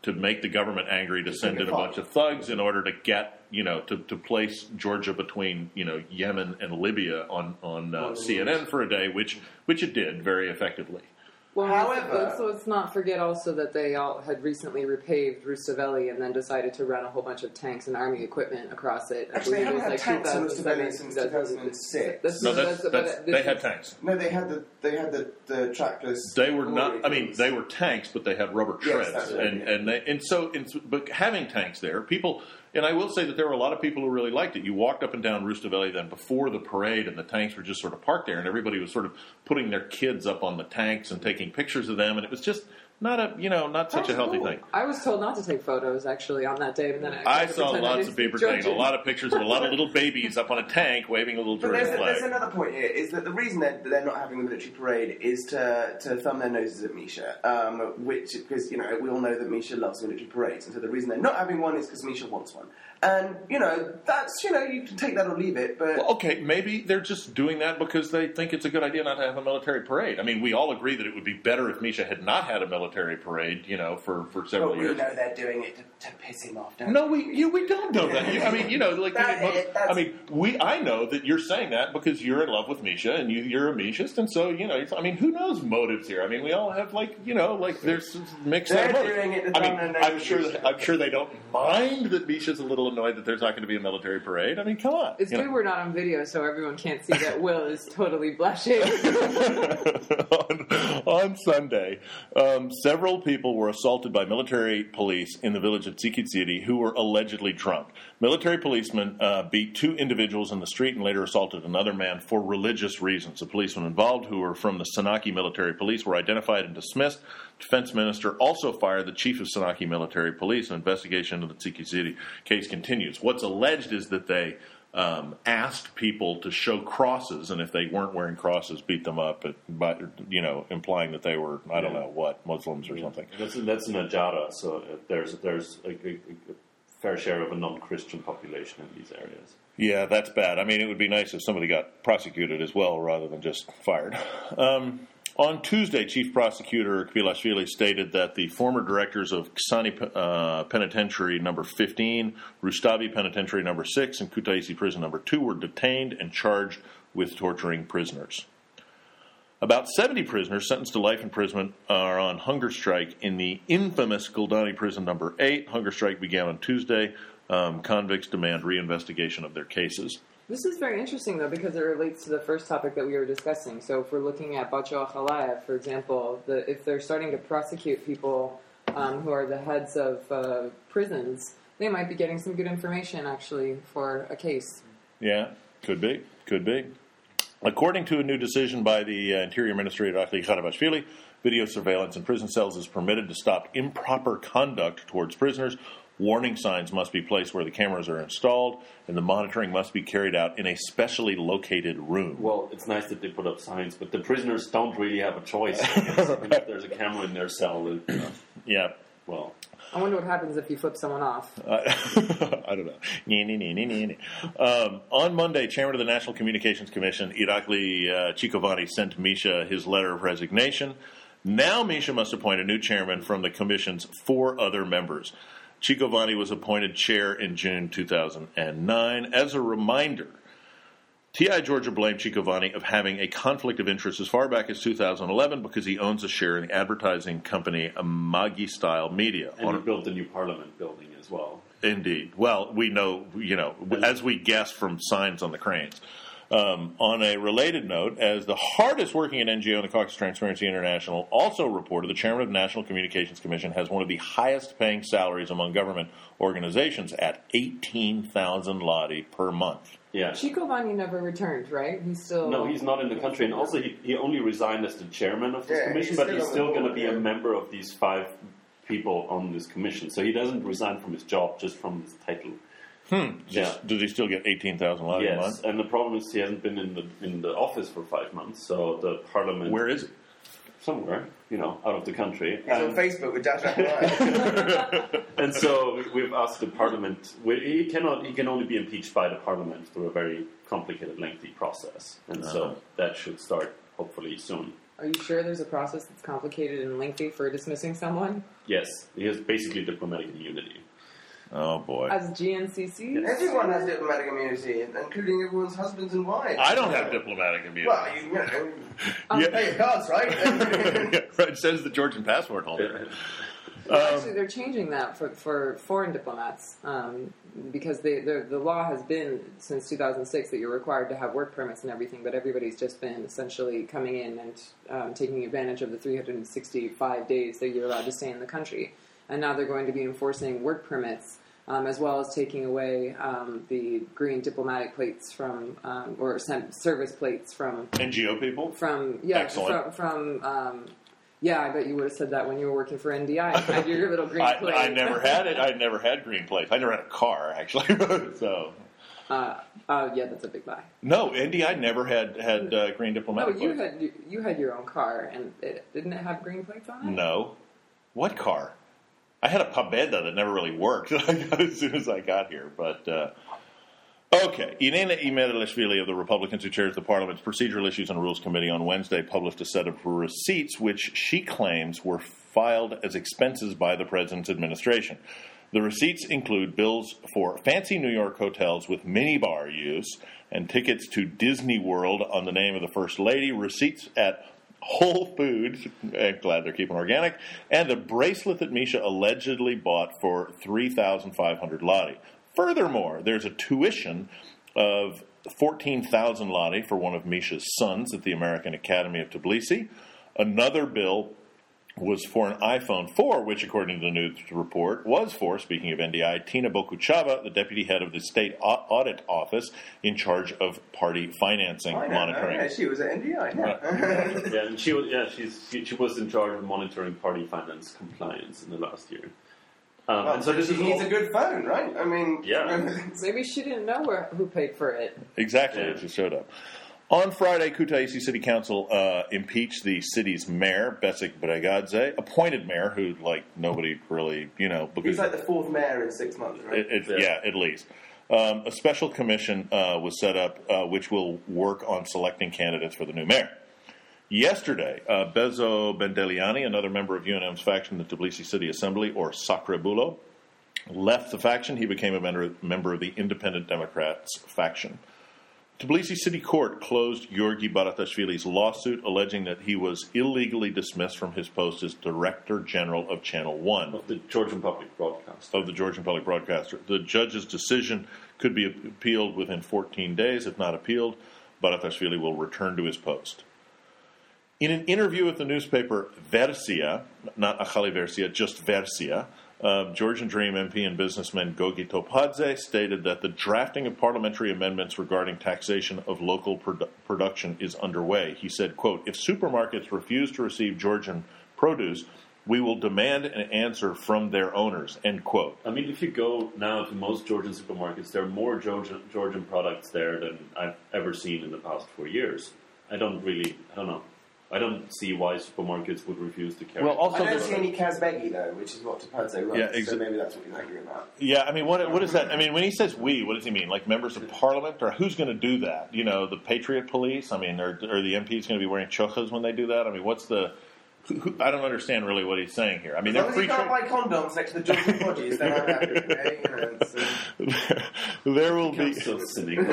Speaker 1: to make the government angry to send in a bunch of thugs in order to get, you know, to, to place Georgia between, you know, Yemen and Libya on, on uh, C N N for a day, which which it did very effectively.
Speaker 4: Well,
Speaker 2: However-
Speaker 4: let's, so let's not forget also that they all had recently repaved Rustaveli and then decided to run a whole bunch of tanks and army equipment across it. I
Speaker 2: Actually, they
Speaker 4: believe
Speaker 2: haven't
Speaker 4: it
Speaker 2: had
Speaker 4: was
Speaker 2: tanks in
Speaker 4: two thousand seven,
Speaker 2: Rustaveli since two thousand six.
Speaker 4: That's,
Speaker 1: No,
Speaker 4: that's,
Speaker 1: that's,
Speaker 4: but
Speaker 1: that's,
Speaker 4: this
Speaker 1: they
Speaker 4: is-
Speaker 1: had tanks.
Speaker 2: No, they had the they had the, the trackless.
Speaker 1: They were not.
Speaker 2: glory
Speaker 1: I mean,
Speaker 2: things.
Speaker 1: they were tanks, but they had rubber
Speaker 2: Yes,
Speaker 1: treads,
Speaker 2: that's right,
Speaker 1: and
Speaker 2: yeah.
Speaker 1: and they, and so, and, so- but having tanks there, people. And I will say that there were a lot of people who really liked it. You walked up and down Rustaveli then before the parade, and the tanks were just sort of parked there, and everybody was sort of putting their kids up on the tanks and taking pictures of them, and it was just not a, you know, not such a
Speaker 4: That's
Speaker 1: healthy
Speaker 4: cool.
Speaker 1: thing.
Speaker 4: I was told not to take photos actually on that day, and then I,
Speaker 1: I
Speaker 4: tried to
Speaker 1: saw
Speaker 4: pretend I
Speaker 1: lots
Speaker 4: didn't
Speaker 1: of people
Speaker 4: speak
Speaker 1: taking a
Speaker 4: Georgian.
Speaker 1: lot of pictures of a lot of little babies up on a tank waving a little
Speaker 2: But
Speaker 1: Georgian
Speaker 2: there's,
Speaker 1: flag.
Speaker 2: there's another point here, is that the reason that they're not having the military parade is to, to thumb their noses at Misha, um, which, because, you know, we all know that Misha loves military parades, and so the reason they're not having one is because Misha wants one. And, you know, that's, you know, you can take that or leave it, but...
Speaker 1: Well, okay, maybe they're just doing that because they think it's a good idea not to have a military parade. I mean, we all agree that it would be better if Misha had not had a military parade, you know, for, for several
Speaker 2: but we
Speaker 1: years.
Speaker 2: know they're doing it to, to piss him off, don't
Speaker 1: No, we you, we don't know that. You, I mean, you know, like
Speaker 2: That-
Speaker 1: most-
Speaker 2: that's-
Speaker 1: I mean, we I know that you're saying that because you're in love with Misha and you you're a Mishist, and so you know. It's, I mean, who knows motives here? I mean, we all have like you know, like there's mixed
Speaker 2: They're
Speaker 1: up motives.
Speaker 2: doing it to
Speaker 1: I mean,
Speaker 2: thumb their
Speaker 1: I'm
Speaker 2: noses
Speaker 1: sure
Speaker 2: at
Speaker 1: that,
Speaker 2: Misha.
Speaker 1: I'm sure they don't mind that Misha's a little annoyed that there's not going to be a military parade. I mean, come on.
Speaker 4: It's
Speaker 1: you
Speaker 4: good
Speaker 1: know.
Speaker 4: we're not on video, so everyone can't see that Will is totally blushing.
Speaker 1: on, on Sunday, um, several people were assaulted by military police in the village of Tsikitsiri who were allegedly drunk. Military policemen uh, beat two individuals in the street and later assaulted another man for religious reasons. The policemen involved, who were from the Sanaki Military Police, were identified and dismissed. Defense Minister also fired the chief of Sanaki Military Police. An investigation into the Tsikitsiri case continues. What's alleged is that they Um, asked people to show crosses, and if they weren't wearing crosses, beat them up, at, by, you know, implying that they were, I don't
Speaker 3: Yeah.
Speaker 1: know, what, Muslims or something.
Speaker 3: That's, that's an Ajara, so uh, there's there's a, a, a fair share of a non-Christian population in these areas.
Speaker 1: Yeah, that's bad. I mean, it would be nice if somebody got prosecuted as well rather than just fired. Um, on Tuesday, Chief Prosecutor Kvilashvili stated that the former directors of Ksani uh, Penitentiary Number fifteen, Rustavi Penitentiary Number six, and Kutaisi Prison Number two were detained and charged with torturing prisoners. About seventy prisoners sentenced to life imprisonment are on hunger strike in the infamous Guldani Prison Number eight. Hunger strike began on Tuesday. Um, convicts demand reinvestigation of their cases.
Speaker 4: This is very interesting, though, because it relates to the first topic that we were discussing. So if we're looking at Bacho Akhalaya, for example, the, if they're starting to prosecute people um, who are the heads of uh, prisons, they might be getting some good information, actually, for a case.
Speaker 1: Yeah, could be, could be. According to a new decision by the uh, Interior Ministry of Akhli Kharabashvili, video surveillance in prison cells is permitted to stop improper conduct towards prisoners. Warning signs must be placed where the cameras are installed, and the monitoring must be carried out in a specially located room.
Speaker 3: Well, it's nice that they put up signs, but the prisoners don't really have a choice. I guess. I mean, if there's a camera in their cell, it, you know,
Speaker 1: Yeah.
Speaker 3: well,
Speaker 4: I wonder what happens if you flip someone off.
Speaker 1: Uh, I don't know. Nee, nee, nee, nee, nee, nee. Um, on Monday, Chairman of the National Communications Commission, Irakli uh, Chikovani, sent Misha his letter of resignation. Now Misha must appoint a new chairman from the commission's four other members. Chikovani was appointed chair in June two thousand nine. As a reminder, T I Georgia blamed Chikovani of having a conflict of interest as far back as two thousand eleven because he owns a share in the advertising company Magi Style Media.
Speaker 3: and
Speaker 1: On-
Speaker 3: he built the new parliament building as well.
Speaker 1: Indeed. Well, we know, you know, as we guess from signs on the cranes. Um, on a related note, as the hardest working at N G O in the Caucus Transparency International also reported, the chairman of the National Communications Commission has one of the highest paying salaries among government organizations at eighteen thousand lari per month.
Speaker 3: Yeah.
Speaker 4: Chikovani never returned, right? He's still...
Speaker 3: No, he's not in the country, and also he, he only resigned as the chairman of this
Speaker 2: Yeah,
Speaker 3: commission,
Speaker 2: he's
Speaker 3: but
Speaker 2: still
Speaker 3: he's
Speaker 2: on the
Speaker 3: still going to
Speaker 2: board,
Speaker 3: be
Speaker 2: yeah.
Speaker 3: a member of these five people on this commission. So he doesn't resign from his job just from his title.
Speaker 1: Hmm.
Speaker 3: Yeah.
Speaker 1: Just, does he still get eighteen thousand lari a
Speaker 3: Yes,
Speaker 1: month?
Speaker 3: and the problem is he hasn't been in the in the office for five months, so the parliament
Speaker 1: Where is he?
Speaker 3: somewhere, you know, out of the country.
Speaker 2: He's on
Speaker 3: And,
Speaker 2: Facebook with Dash Akhalaya.
Speaker 3: and so we- we've asked the parliament. we- He cannot. He can only be impeached by the parliament through a very complicated, lengthy process, and
Speaker 1: Uh-huh.
Speaker 3: so that should start hopefully soon.
Speaker 4: Are you sure there's a process that's complicated and lengthy for dismissing someone?
Speaker 3: Yes, he has basically diplomatic immunity.
Speaker 1: Oh, boy.
Speaker 4: As G N C C?
Speaker 2: Everyone has diplomatic immunity, including everyone's husbands and wives.
Speaker 1: I don't have diplomatic immunity.
Speaker 2: Well, you, you know,
Speaker 4: Um,
Speaker 1: Yeah.
Speaker 2: pay your cards, right?
Speaker 1: It says the Georgian passport holder.
Speaker 4: Well, actually, they're changing that for, for foreign diplomats um, because they, the, the law has been since two thousand six that you're required to have work permits and everything, but everybody's just been essentially coming in and um, taking advantage of the three hundred sixty-five days that you're allowed to stay in the country. And now they're going to be enforcing work permits um, as well as taking away um, the green diplomatic plates from, um, or sem- service plates from,
Speaker 1: N G O people?
Speaker 4: from yeah,
Speaker 1: Excellent.
Speaker 4: from, from um, yeah, I bet you would have said that when you were working for N D I and had your little green
Speaker 1: I,
Speaker 4: plate.
Speaker 1: I never had it. I never had green plates. I never had a car, actually. so,
Speaker 4: Uh, uh, yeah, that's a big lie.
Speaker 1: no, N D I never had had uh, green
Speaker 4: No,
Speaker 1: diplomatic
Speaker 4: you
Speaker 1: plates.
Speaker 4: had you, you had your own car, and it, didn't it have green plates on it?
Speaker 1: No. What car? I had a Pabeda that never really worked. I got it as soon as I got here. But, uh, okay. Irina Imerlishvili of the Republicans who chairs the Parliament's Procedural Issues and Rules Committee on Wednesday published a set of receipts which she claims were filed as expenses by the President's administration. The receipts include bills for fancy New York hotels with minibar use and tickets to Disney World on the name of the First Lady, receipts at Whole Foods, I'm glad they're keeping organic, and a bracelet that Misha allegedly bought for three thousand five hundred lari. Furthermore, there's a tuition of fourteen thousand lari for one of Misha's sons at the American Academy of Tbilisi. Another bill was for an iPhone four, which, according to the news report, was for, speaking of N D I, Tina Bokuchava, the deputy head of the state au- audit office in charge of party financing
Speaker 2: I know,
Speaker 1: monitoring.
Speaker 2: yeah, she was at N D I. Yeah.
Speaker 1: Right.
Speaker 3: Yeah, and she was yeah she's she, she was in charge of monitoring party finance compliance in the last year. Um,
Speaker 2: Well,
Speaker 3: and so this
Speaker 2: she
Speaker 3: is
Speaker 2: needs
Speaker 3: all,
Speaker 2: a good phone, right? I mean,
Speaker 3: Yeah.
Speaker 4: Maybe she didn't know where, who paid for it.
Speaker 1: Exactly,
Speaker 3: Yeah.
Speaker 1: it just showed up. On Friday, Kutaisi City Council uh, impeached the city's mayor, Besik Bregadze, appointed mayor, who, like, nobody really, you know, because
Speaker 2: he's like the fourth mayor in six months, right?
Speaker 1: it, it,
Speaker 3: Yeah.
Speaker 1: yeah, at least. Um, a special commission uh, was set up, uh, which will work on selecting candidates for the new mayor. Yesterday, uh, Bezo Bendeliani, another member of U N M's faction, the Tbilisi City Assembly, or Sacrebulo, left the faction. He became a member, member of the Independent Democrats faction. Tbilisi City Court closed Georgi Baratashvili's lawsuit alleging that he was illegally dismissed from his post as Director General of Channel one.
Speaker 3: of the Georgian Public Broadcaster.
Speaker 1: Of the Georgian Public Broadcaster. The judge's decision could be appealed within fourteen days. If not appealed, Baratashvili will return to his post. In an interview with the newspaper Versia, not Achali Versia, just Versia, uh, Georgian Dream M P and businessman Gogi Topadze stated that the drafting of parliamentary amendments regarding taxation of local produ- production is underway. He said, quote, if supermarkets refuse to receive Georgian produce, we will demand an answer from their owners, end quote.
Speaker 3: I mean, if you go now to most Georgian supermarkets, there are more Georgian, Georgian products there than I've ever seen in the past four years. I don't really, I don't know. I don't see why supermarkets would refuse to carry.
Speaker 1: Well,
Speaker 3: it.
Speaker 1: also
Speaker 2: I don't
Speaker 1: there's-
Speaker 2: see any Kazbegi, though, which is what Topadze wrote,
Speaker 1: Yeah, exa-
Speaker 2: so maybe that's what he's angry about.
Speaker 1: Yeah, I mean, what what is that? I mean, when he says we, what does he mean? Like members of parliament, or who's going to do that? You know, the Patriot Police. I mean, are, are the M Ps going to be wearing chokhas when they do that? I mean, what's the? Who, who, I don't understand really what he's saying here. I mean,
Speaker 2: As
Speaker 1: they're
Speaker 2: long as you
Speaker 1: free
Speaker 2: can't
Speaker 1: trade.
Speaker 2: buy condoms next to the Georgian bodies, then I'm happy, okay? You know, it's, uh,
Speaker 1: There will
Speaker 3: I'm
Speaker 1: be
Speaker 3: so cynical.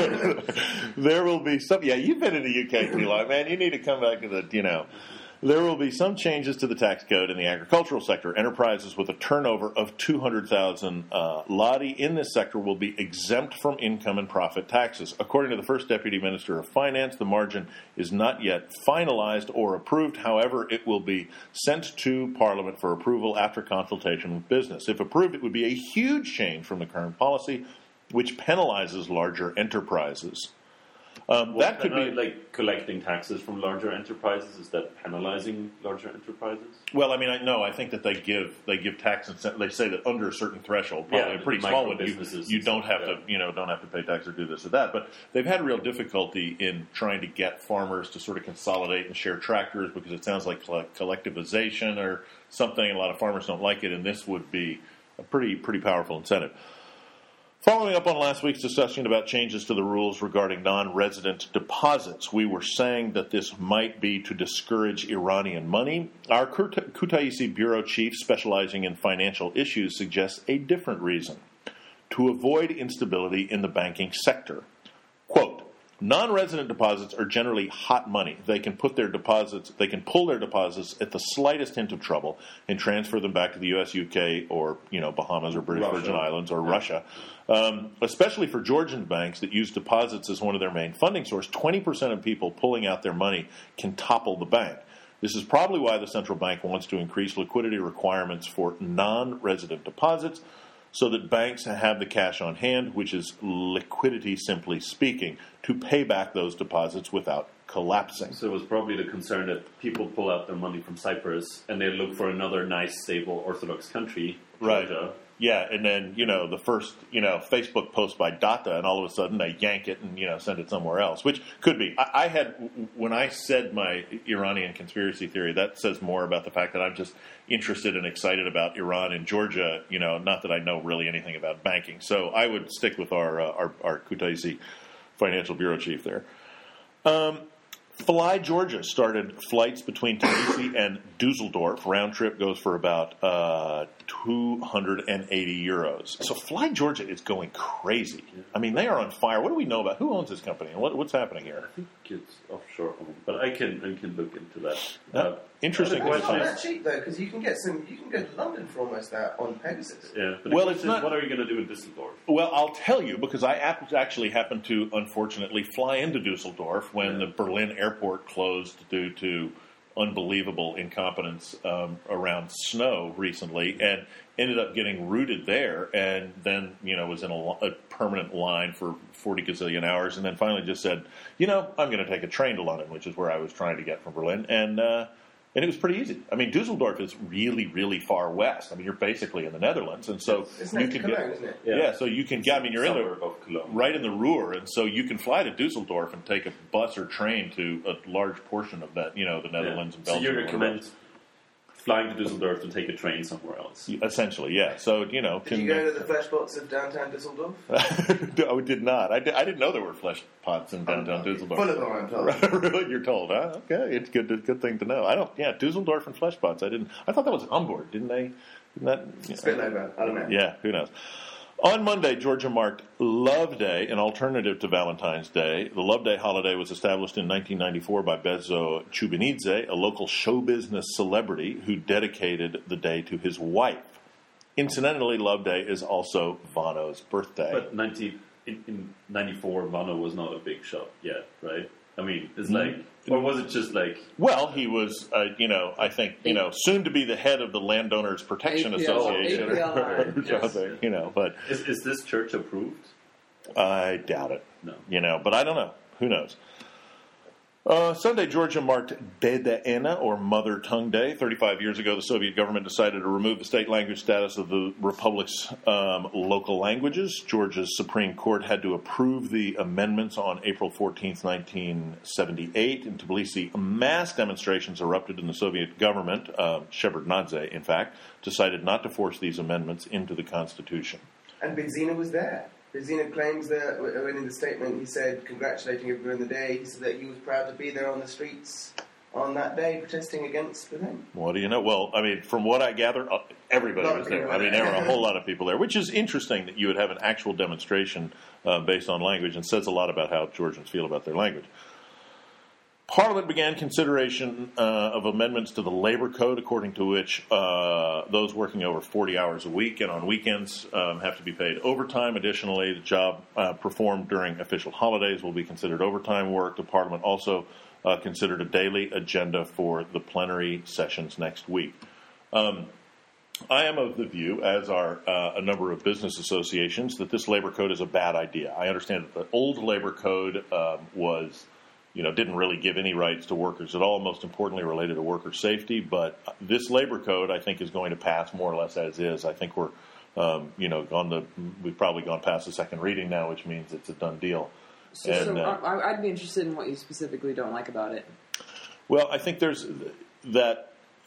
Speaker 1: there will be some. Yeah, you've been in the U K too long, man. You need to come back to the. You know. There will be some changes to the tax code in the agricultural sector. Enterprises with a turnover of two hundred thousand uh, lari in this sector will be exempt from income and profit taxes. According to the first Deputy Minister of Finance, the margin is not yet finalized or approved. However, it will be sent to Parliament for approval after consultation with business. If approved, it would be a huge change from the current policy, which penalizes larger enterprises. Um, that could be
Speaker 3: like collecting taxes from larger enterprises. Is that penalizing larger enterprises?
Speaker 1: well. I mean, I know. I think that they give they give tax incentive. They say that under a certain threshold, probably
Speaker 3: Yeah,
Speaker 1: a pretty
Speaker 3: the
Speaker 1: small one, you,
Speaker 3: micro-businesses
Speaker 1: you
Speaker 3: and
Speaker 1: don't
Speaker 3: stuff,
Speaker 1: have
Speaker 3: yeah.
Speaker 1: to you know don't have to pay tax or do this or that. But they've had real difficulty in trying to get farmers to sort of consolidate and share tractors because it sounds like coll- collectivization or something. A lot of farmers don't like it, and this would be a pretty pretty powerful incentive. Following up on last week's discussion about changes to the rules regarding non-resident deposits, we were saying that this might be to discourage Iranian money. Our Kutaisi bureau chief specializing in financial issues suggests a different reason: to avoid instability in the banking sector. Quote, non-resident deposits are generally hot money. They can put their deposits, they can pull their deposits at the slightest hint of trouble and transfer them back to the U S, U K, or you know Bahamas or British Russia. Virgin Islands or yeah. Russia. Um, especially for Georgian banks that use deposits as one of their main funding sources, twenty percent of people pulling out their money can topple the bank. This is probably why the central bank wants to increase liquidity requirements for non-resident deposits, so that banks have the cash on hand, which is liquidity, simply speaking, to pay back those deposits without collapsing.
Speaker 3: So it was probably the concern that people pull out their money from Cyprus and they look for another nice, stable, Orthodox country, Georgia.
Speaker 1: Right. Yeah, and then, you know, the first, you know, Facebook post by Data, and all of a sudden they yank it and, you know, send it somewhere else, which could be. I, I had, when I said my Iranian conspiracy theory, that says more about the fact that I'm just interested and excited about Iran and Georgia, you know, not that I know really anything about banking. So I would stick with our, uh, our, our Kutaisi financial bureau chief there. Um, Fly Georgia started flights between Tbilisi and Dusseldorf. Round trip goes for about uh, two hundred eighty euros. So Fly Georgia is going crazy. I mean, they are on fire. What do we know about who owns this company and what, what's happening here?
Speaker 3: I think it's offshore owned, but I can I can look into that.
Speaker 1: Uh, uh, interesting
Speaker 2: It's
Speaker 1: question.
Speaker 2: not that cheap though, because you can get some. You can go to London for almost that on Pegasus.
Speaker 3: Yeah. But
Speaker 1: well,
Speaker 3: the
Speaker 1: it's
Speaker 3: is,
Speaker 1: not.
Speaker 3: What are you going to do in Düsseldorf?
Speaker 1: Well, I'll tell you because I actually happened to unfortunately fly into Dusseldorf when yeah. the Berlin airport closed due to unbelievable incompetence um, around snow recently, and ended up getting rooted there, and then you know was in a, a permanent line for forty gazillion hours, and then finally just said, you know, I'm going to take a train to London, which is where I was trying to get from Berlin, and uh, and it was pretty easy. I mean, Dusseldorf is really, really far west. I mean, you're basically in the Netherlands, and so
Speaker 2: it's
Speaker 1: you can
Speaker 2: Cologne,
Speaker 1: get,
Speaker 2: isn't it?
Speaker 1: Yeah. yeah, so you can get. I mean, you're in the
Speaker 3: of Cologne.
Speaker 1: right in the Ruhr, and so you can fly to Dusseldorf and take a bus or train to a large portion of that, you know, the Netherlands
Speaker 3: Yeah.
Speaker 1: and Belgium.
Speaker 3: So you recommend flying to Dusseldorf to take a train somewhere else?
Speaker 1: Essentially, yeah. So, you know.
Speaker 2: Did you go to the flesh pots of downtown Dusseldorf?
Speaker 1: I did not. I, did, I didn't know there were flesh pots in downtown
Speaker 2: oh,
Speaker 1: Dusseldorf.
Speaker 2: Full of them, I'm told.
Speaker 1: Really? You're told, huh? Okay. It's good, it's a good thing to know. I don't, yeah, Dusseldorf and flesh pots. I didn't, I thought that was Hamburg, didn't they? Didn't that?
Speaker 2: Yeah. Spit over. I don't know.
Speaker 1: Yeah, who knows? On Monday, Georgia marked Love Day, an alternative to Valentine's Day. The Love Day holiday was established in nineteen ninety-four by Bezo Chubinidze, a local show business celebrity who dedicated the day to his wife. Incidentally, Love Day is also Vano's birthday.
Speaker 3: But ninety, in, in ninety-four, Vano was not a big shot yet, right? I mean, it's like, or was it just like...
Speaker 1: Well, he was, uh, you know, I think, you know, soon to be the head of the Landowners Protection
Speaker 4: A P L,
Speaker 1: Association.
Speaker 4: A P L I,
Speaker 1: or
Speaker 4: yes.
Speaker 1: something, you know, but...
Speaker 3: Is, is this church approved?
Speaker 1: I doubt it.
Speaker 3: No.
Speaker 1: You know, but I don't know. Who knows? Uh, Sunday, Georgia marked Dedeena, or Mother Tongue Day. thirty-five years ago, the Soviet government decided to remove the state language status of the republic's um, local languages. Georgia's Supreme Court had to approve the amendments on April fourteenth, nineteen seventy-eight. In Tbilisi, mass demonstrations erupted in the Soviet government. Uh, Shevardnadze, in fact, decided not to force these amendments into the Constitution.
Speaker 2: And Benzina was there. Benzina claims that when in the statement he said, congratulating everyone on the day, he said that he was proud to be there on the streets on that day protesting against Berlin.
Speaker 1: What do you know? Well, I mean, from what I gather, uh, everybody was there. I mean, there were a whole lot of people there, which is interesting that you would have an actual demonstration uh, based on language, and says a lot about how Georgians feel about their language. Parliament began consideration uh, of amendments to the labor code, according to which uh, those working over forty hours a week and on weekends um, have to be paid overtime. Additionally, the job uh, performed during official holidays will be considered overtime work. The Parliament also uh, considered a daily agenda for the plenary sessions next week. Um, I am of the view, as are uh, a number of business associations, that this labor code is a bad idea. I understand that the old labor code um, was... you know, didn't really give any rights to workers at all, most importantly related to worker safety. But this labor code, I think, is going to pass more or less as is. I think we're, um, you know, on the, we've probably gone past the second reading now, which means it's a done deal.
Speaker 4: So,
Speaker 1: and,
Speaker 4: so
Speaker 1: uh,
Speaker 4: I'd be interested in what you specifically don't like about it.
Speaker 1: Well, I think there's that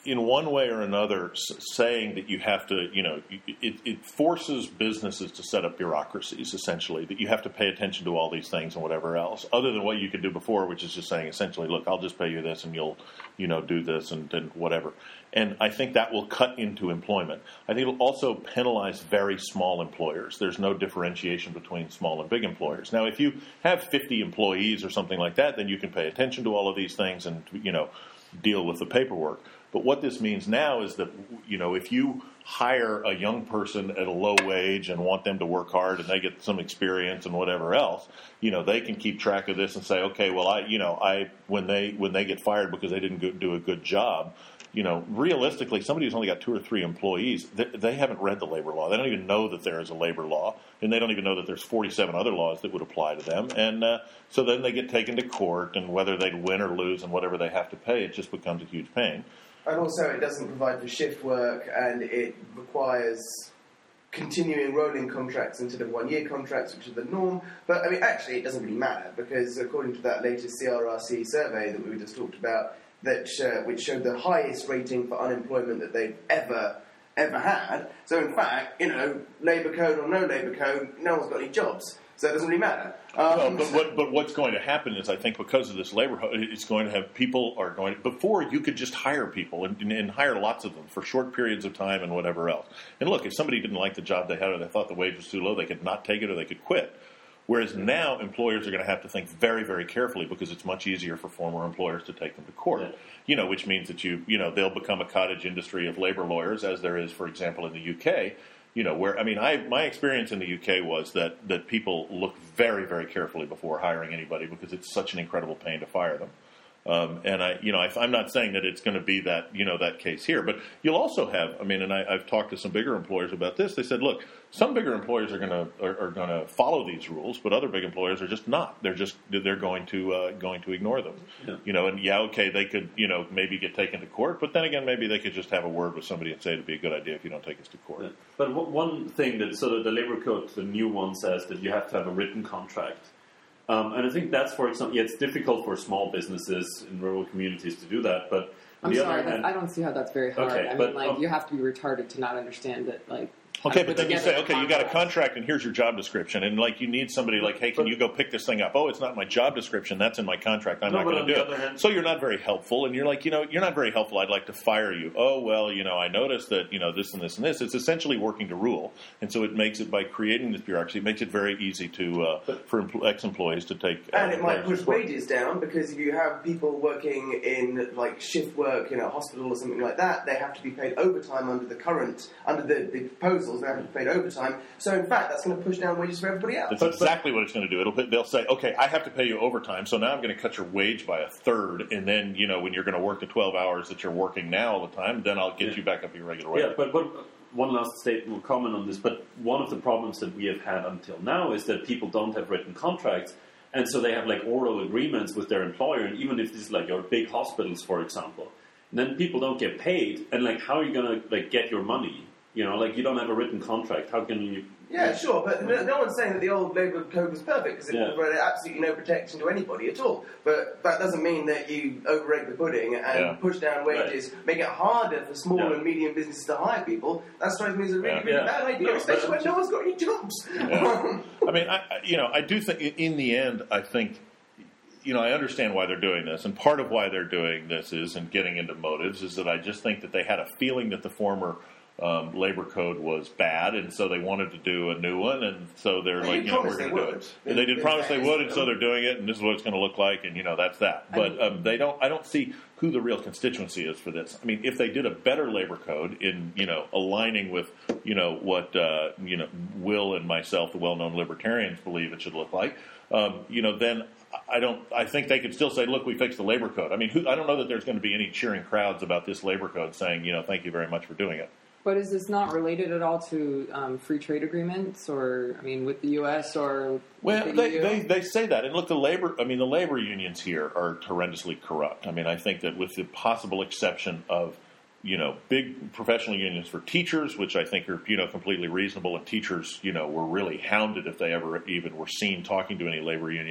Speaker 1: in one way or another, saying that you have to, you know, it, it forces businesses to set up bureaucracies, essentially, that you have to pay attention to all these things and whatever else, other than what you could do before, which is just saying, essentially, look, I'll just pay you this and you'll, you know, do this and, and whatever. And I think that will cut into employment. I think it'll also penalize very small employers. There's no differentiation between small and big employers. Now, if you have fifty employees or something like that, then you can pay attention to all of these things and, you know, deal with the paperwork. But what this means now is that, you know, if you hire a young person at a low wage and want them to work hard and they get some experience and whatever else, you know, they can keep track of this and say, okay, well, I, you know, I when they when they get fired because they didn't go, do a good job, you know, realistically, somebody who's only got two or three employees, they, they haven't read the labor law. They don't even know that there is a labor law, and they don't even know that there's forty-seven other laws that would apply to them. And uh, so then they get taken to court, and whether they win or lose and whatever they have to pay, it just becomes a huge pain.
Speaker 2: And also, it doesn't provide for shift work, and it requires continuing rolling contracts instead of one-year contracts, which is the norm. But, I mean, actually, it doesn't really matter, because according to that latest C R R C survey that we just talked about, that uh, which showed the highest rating for unemployment that they've ever, ever had. So, in fact, you know, Labour Code or no Labour Code, no one's got any jobs. So it doesn't really matter. Um,
Speaker 1: well, but, what, but what's going to happen is, I think, because of this labor, it's going to have people are going to, before you could just hire people and, and, and hire lots of them for short periods of time and whatever else. And look, if somebody didn't like the job they had or they thought the wage was too low, they could not take it or they could quit. Whereas now employers are going to have to think very, very carefully because it's much easier for former employers to take them to court. Yeah. You know, which means that you, you know, they'll become a cottage industry of labor lawyers, as there is, for example, in the U K. You know, where, I mean, I my experience in the U K was that, that people look very, very carefully before hiring anybody because it's such an incredible pain to fire them. Um, and I, you know, I, I'm not saying that it's going to be that, you know, that case here, but you'll also have, I mean, and I, I've talked to some bigger employers about this. They said, look, some bigger employers are going to are, are going to follow these rules, but other big employers are just not. They're just they're going to uh, going to ignore them. Yeah. You know, and yeah, okay, they could, you know, maybe get taken to court, but then again, maybe they could just have a word with somebody and say it'd be a good idea if you don't take us to court.
Speaker 3: Yeah. But one thing that sort of the labor code, the new one, says that you have to have a written contract. Um, and I think that's, for example, yeah, it's difficult for small businesses in rural communities to do that. But
Speaker 4: I'm sorry, hand, I don't see how that's very hard.
Speaker 3: Okay,
Speaker 4: I
Speaker 3: but,
Speaker 4: mean, like,
Speaker 3: um,
Speaker 4: you have to be retarded to not understand that, like.
Speaker 1: Okay, but then you say, okay, you got a contract and here's your job description. And, like, you need somebody like, hey, can
Speaker 3: but,
Speaker 1: you go pick this thing up? Oh, it's not my job description. That's in my contract. I'm
Speaker 3: no,
Speaker 1: not going to do it.
Speaker 3: Hand,
Speaker 1: so you're not very helpful. And you're like, you know, you're not very helpful. I'd like to fire you. Oh, well, you know, I noticed that, you know, this and this and this. It's essentially working to rule. And so it makes it, by creating this bureaucracy, it makes it very easy to uh,
Speaker 3: but,
Speaker 1: for empl- ex-employees to take. Uh,
Speaker 2: and it might push wages down because if you have people working in, like, shift work in a hospital or something like that, they have to be paid overtime under the current, under the, the proposals. They have to be paid overtime. So, in fact, that's going to push down wages for everybody else.
Speaker 1: That's exactly what it's going to do. It'll, they'll say, okay, I have to pay you overtime, so now I'm going to cut your wage by a third, and then, you know, when you're going to work the twelve hours that you're working now all the time, then I'll get yeah. you back up your regular rate.
Speaker 3: Yeah, but, but one last statement will comment on this, but one of the problems that we have had until now is that people don't have written contracts, and so they have, like, oral agreements with their employer, and even if this is, like, your big hospitals, for example, and then people don't get paid, and, like, how are you going to, like, get your money? You know, like, you don't have a written contract. How can you...
Speaker 2: Yeah, sure, but no, no one's saying that the old Labour Code was perfect because it
Speaker 3: yeah.
Speaker 2: provided absolutely no protection to anybody at all. But that doesn't mean that you overrate the pudding and
Speaker 1: yeah.
Speaker 2: push down wages, right. make it harder for small
Speaker 3: yeah.
Speaker 2: and medium businesses to hire people. That strikes me as a really,
Speaker 1: yeah.
Speaker 2: really
Speaker 3: yeah.
Speaker 2: bad idea,
Speaker 3: no,
Speaker 2: especially when no one's got any jobs.
Speaker 1: Yeah. I mean, I, you know, I do think, in the end, I think... You know, I understand why they're doing this, and part of why they're doing this is, and getting into motives, is that I just think that they had a feeling that the former um, labor code was bad, and so they wanted to do a new one, and so they're
Speaker 2: they
Speaker 1: like, you know, we're going to do it. And they did promise they would, and so they're doing it, and this is what it's going to look like, and you know, that's that. But um, they don't. I don't see who the real constituency is for this. I mean, if they did a better labor code in, you know, aligning with, you know, what uh, you know, Will and myself, the well-known libertarians, believe it should look like, um, you know, then. I don't. I think they could still say, "Look, we fixed the labor code." I mean, who, I don't know that there's going to be any cheering crowds about this labor code, saying, "You know, thank you very much for doing it."
Speaker 4: But is this not related at all to um, free trade agreements, or I mean, with the U S or
Speaker 1: well,
Speaker 4: the
Speaker 1: they,
Speaker 4: E U?
Speaker 1: they they say that, and look, the labor. I mean, the labor unions here are horrendously corrupt. I mean, I think that with the possible exception of, you know, big professional unions for teachers, which I think are, you know, completely reasonable, and teachers, you know, were really hounded if they ever even were seen talking to any labor unionists.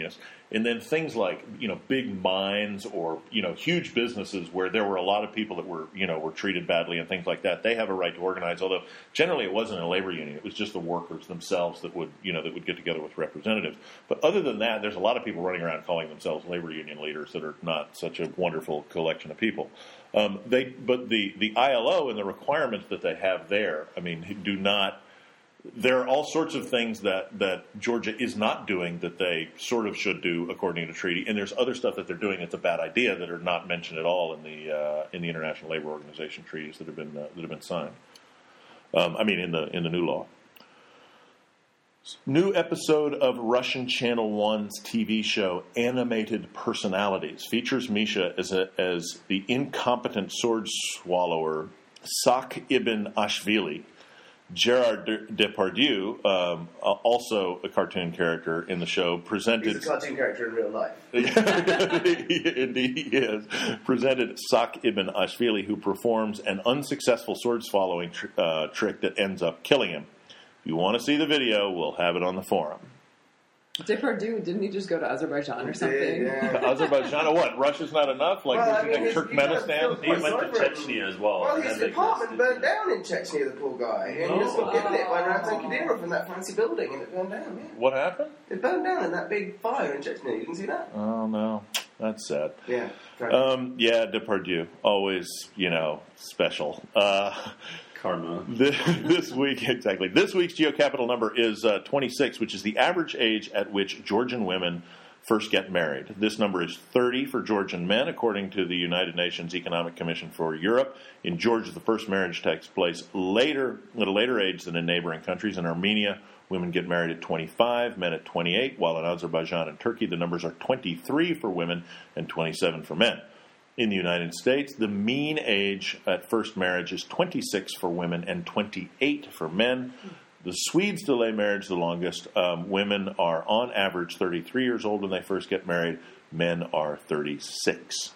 Speaker 1: And then things like, you know, big mines or, you know, huge businesses where there were a lot of people that were, you know, were treated badly and things like that, they have a right to organize, although generally it wasn't a labor union. It was just the workers themselves that would, you know, that would get together with representatives. But other than that, there's a lot of people running around calling themselves labor union leaders that are not such a wonderful collection of people. Um, they, but the, the I L O and the requirements that they have there, I mean, do not... There are all sorts of things that, that Georgia is not doing that they sort of should do according to treaty, and there's other stuff that they're doing that's a bad idea that are not mentioned at all in the uh, in the International Labor Organization treaties that have been uh, that have been signed. Um, I mean, in the in the new law. New episode of Russian Channel One's T V show Animated Personalities features Misha as a, as the incompetent sword swallower Sak Ibn Ashvili. Gerard Depardieu, um, also a cartoon character in the show, presented...
Speaker 2: He's a cartoon character in real life.
Speaker 1: Indeed he is. Presented Sak Ibn Ashvili, who performs an unsuccessful sword-swallowing tr- uh, trick that ends up killing him. If you want to see the video, we'll have it on the forum.
Speaker 4: Depardieu, didn't he just go to Azerbaijan or something?
Speaker 2: Yeah.
Speaker 1: To Azerbaijan, or what? Russia's not enough? Like,
Speaker 2: Well, I
Speaker 1: wasn't
Speaker 2: mean,
Speaker 1: it
Speaker 2: his-
Speaker 1: Turkmenistan?
Speaker 3: He went to Chechnya as well.
Speaker 2: Well,
Speaker 3: and
Speaker 2: his
Speaker 3: then they
Speaker 2: apartment
Speaker 3: closed
Speaker 2: burned
Speaker 3: it.
Speaker 2: down in Chechnya, the poor guy. And he just got given it by Ramzan Kadyrov in that fancy building, and it burned down, yeah.
Speaker 1: What happened?
Speaker 2: It burned down in that big fire in Chechnya. You didn't see that?
Speaker 1: Oh, no. That's sad.
Speaker 2: Yeah. Right.
Speaker 1: Um, yeah, Depardieu. Always, you know, special. Uh...
Speaker 3: Karma.
Speaker 1: This, this week, exactly. This week's geocapital number is uh, twenty-six, which is the average age at which Georgian women first get married. This number is thirty for Georgian men, according to the United Nations Economic Commission for Europe. In Georgia, the first marriage takes place later, at a later age than in neighboring countries. In Armenia, women get married at twenty-five, men at twenty-eight, while in Azerbaijan and Turkey, the numbers are twenty-three for women and twenty-seven for men. In the United States, the mean age at first marriage is twenty-six for women and twenty-eight for men. The Swedes delay marriage the longest. Um, women are on average thirty-three years old when they first get married. Men are thirty-six.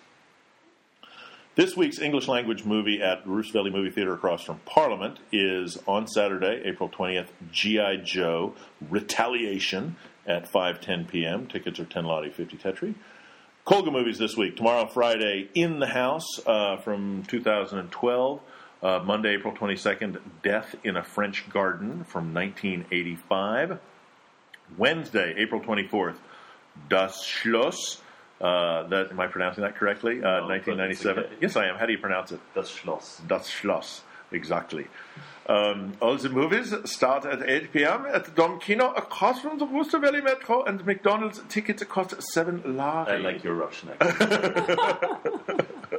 Speaker 1: This week's English language movie at Roosevelt Movie Theater across from Parliament is on Saturday, April twentieth, G I. Joe, Retaliation at five ten p.m. Tickets are ten lari, fifty tetri. Colga movies this week. Tomorrow, Friday, In the House uh, from two thousand twelve. Uh, Monday, April twenty-second, Death in a French Garden from nineteen eighty-five. Wednesday, April twenty-fourth, Das Schloss. Uh, that, am I pronouncing that correctly? Uh,
Speaker 3: No,
Speaker 1: nineteen ninety-seven.
Speaker 3: okay.
Speaker 1: Yes, I am. How do you pronounce it?
Speaker 3: Das Schloss.
Speaker 1: Das Schloss. Exactly. Um, all the movies start at eight p.m. at the Dom Kino across from the Worcester Valley Metro, and McDonald's tickets cost seven lari.
Speaker 3: I like your Russian accent.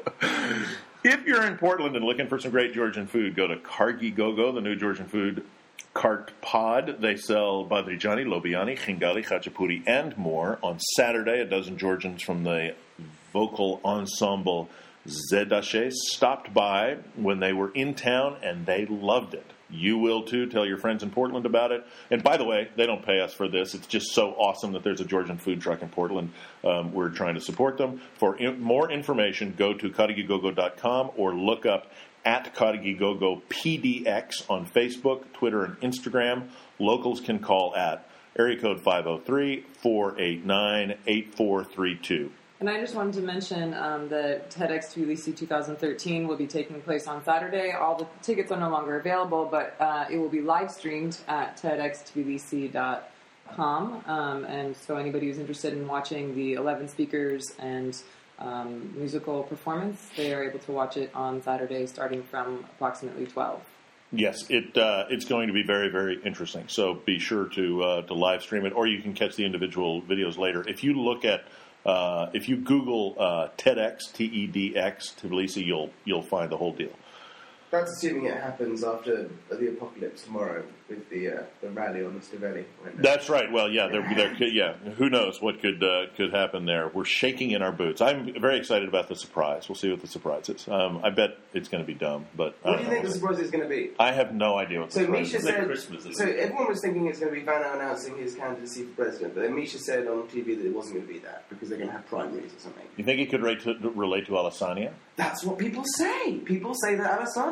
Speaker 1: If you're in Portland and looking for some great Georgian food, go to Kargi Gogo, the new Georgian food cart pod. They sell badrijani, lobiani, khingali, khachapuri, and more. On Saturday, a dozen Georgians from the vocal ensemble Zedache stopped by when they were in town, and they loved it. You will too. Tell your friends in Portland about it. And by the way, they don't pay us for this. It's just so awesome that there's a Georgian food truck in Portland. Um, we're trying to support them. For in- more information, go to karagigogo dot com or look up at Karagigogo P D X on Facebook, Twitter, and Instagram. Locals can call at area code five oh three, four eight nine, eight four three two.
Speaker 4: And I just wanted to mention um, that TEDx Tbilisi twenty thirteen will be taking place on Saturday. All the tickets are no longer available, but uh, it will be live streamed at TEDx Tbilisi dot com. Um, and so anybody who's interested in watching the eleven speakers and um, musical performance, they are able to watch it on Saturday starting from approximately twelve.
Speaker 1: Yes, it uh, it's going to be very, very interesting. So be sure to uh, to live stream it, or you can catch the individual videos later. If you look at Uh, if you Google uh, TEDx, T E D X, Tbilisi, you'll you'll find the whole deal.
Speaker 2: That's assuming it happens after the apocalypse tomorrow with the uh, the rally on the Staveli.
Speaker 1: That's right. Well, yeah, there, there could, yeah. Who knows what could uh, could happen there? We're shaking in our boots. I'm very excited about the surprise. We'll see what the surprise is. Um, I bet it's going to be dumb, but I
Speaker 2: What
Speaker 1: don't
Speaker 2: do you think
Speaker 1: know.
Speaker 2: the surprise is going to be?
Speaker 1: I have no idea what the
Speaker 2: So
Speaker 1: surprise
Speaker 2: Misha
Speaker 1: is.
Speaker 3: like
Speaker 2: said.
Speaker 3: Christmas, isn't
Speaker 2: So
Speaker 3: it?
Speaker 2: everyone was thinking it's going to be Vanna announcing his candidacy for president, but then Misha said on T V that it wasn't going to be that because they're going to have primaries or something.
Speaker 1: You think it could relate to, relate to Alessania?
Speaker 2: That's what people say. People say that Alessandro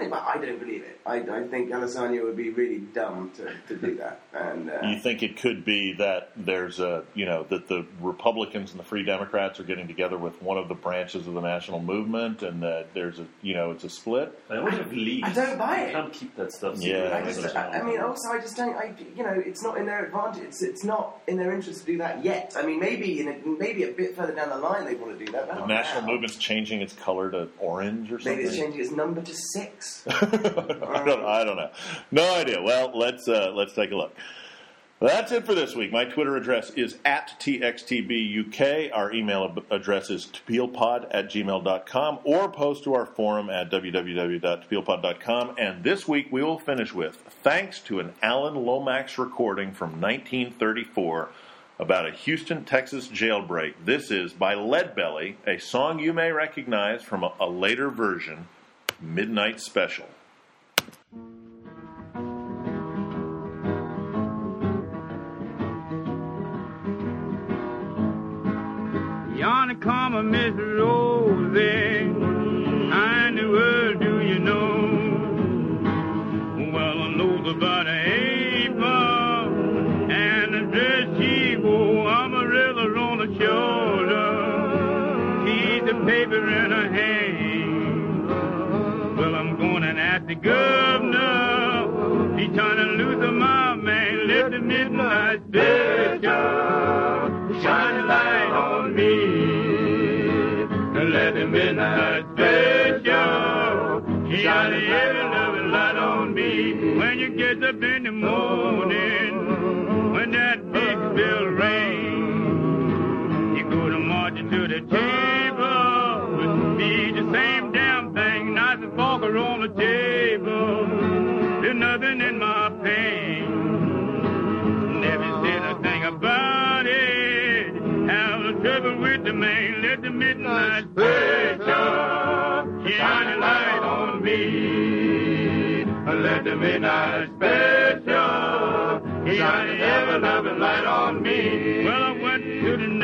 Speaker 2: funny, but I don't believe it. I, I think Alessandro would be really dumb to, to do that. And uh,
Speaker 1: you think it could be that there's a, you know, that the Republicans and the Free Democrats are getting together with one of the branches of the national movement, and that there's a, you know, it's a split?
Speaker 3: I always have leaks.
Speaker 2: I don't buy it.
Speaker 3: You can't keep that stuff
Speaker 1: Yeah.
Speaker 3: secret.
Speaker 2: I, just, I, I mean, also, I just don't. I, you know, it's not in their advantage. It's, it's not in their interest to do that yet. I mean, maybe in a, maybe a bit further down the line they want to do that. But
Speaker 1: The
Speaker 2: not
Speaker 1: national
Speaker 2: now.
Speaker 1: movement's changing its color to orange or something?
Speaker 2: Maybe it's changing its number to six.
Speaker 1: I don't, I don't know. No idea. Well, let's uh, let's take a look. That's it for this week. My Twitter address is at T X T B U K. Our email ab- address is tpeelpod at gmail dot com, or post to our forum at w w w dot tpeelpod dot com. And this week we will finish with thanks to an Alan Lomax recording from nineteen thirty-four about a Houston, Texas jailbreak. This is by Leadbelly, a song you may recognize from a, a later version, Midnight Special.
Speaker 5: Yonder come a Miss Rosie, how in the world do you know? Well, I know about her apron and the dress she wore, umbrellas on her shoulder, keys of paper in her hand. Well, I'm going and ask the governor, he's trying to lose my man, let the midnight special shine a light on me. Let the midnight special shine every loving light on me. When you get up in the morning, when that big bell rings, you go to march to the table, be the same damn thing, nice and forker on the table. There's nothing in my pain, never said a thing about it. Have the trouble with the man, let the midnight special shine a light on me. Let the midnight special shine every loving light on me. Well, I went to the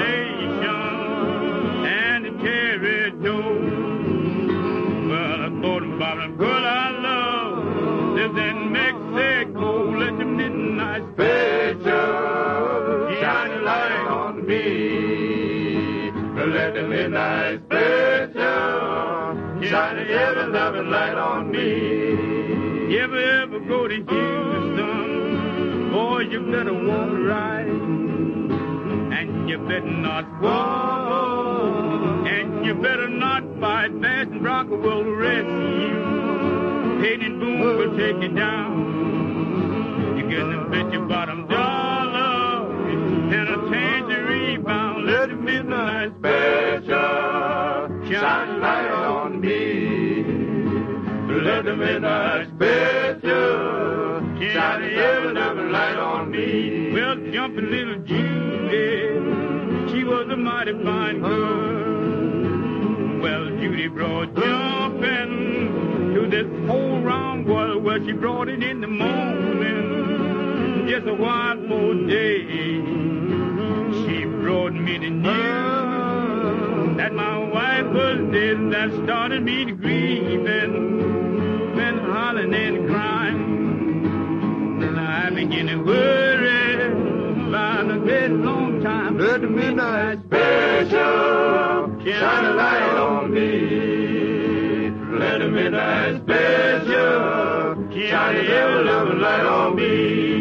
Speaker 5: nation and the territory. Well, I thought about the girl I love lives in Mexico. Let the midnight special shine a light on me. Let the midnight special shine every loving light on me. You ever, ever go to Houston, boy, you better walk right, and you better not fall, and you better not fight. Fast and Bronco will rescue you. Hayden Boone will take you down. You get the bet your bottom dollar and a tangerine bound. Let the midnight special shine a light on me. Let the midnight special shine every loving light on me. Well, jumping little Judy, she was a mighty fine girl. Well, Judy brought jumping to this whole round world. Well, she brought it in the morning, just a while for day. She brought me the news that my wife was dead. That started me to grieve and been hollering and crying. And I began to worry about a very long time. Let the midnight special shine a light on me. Let the midnight special shine every loving light on me.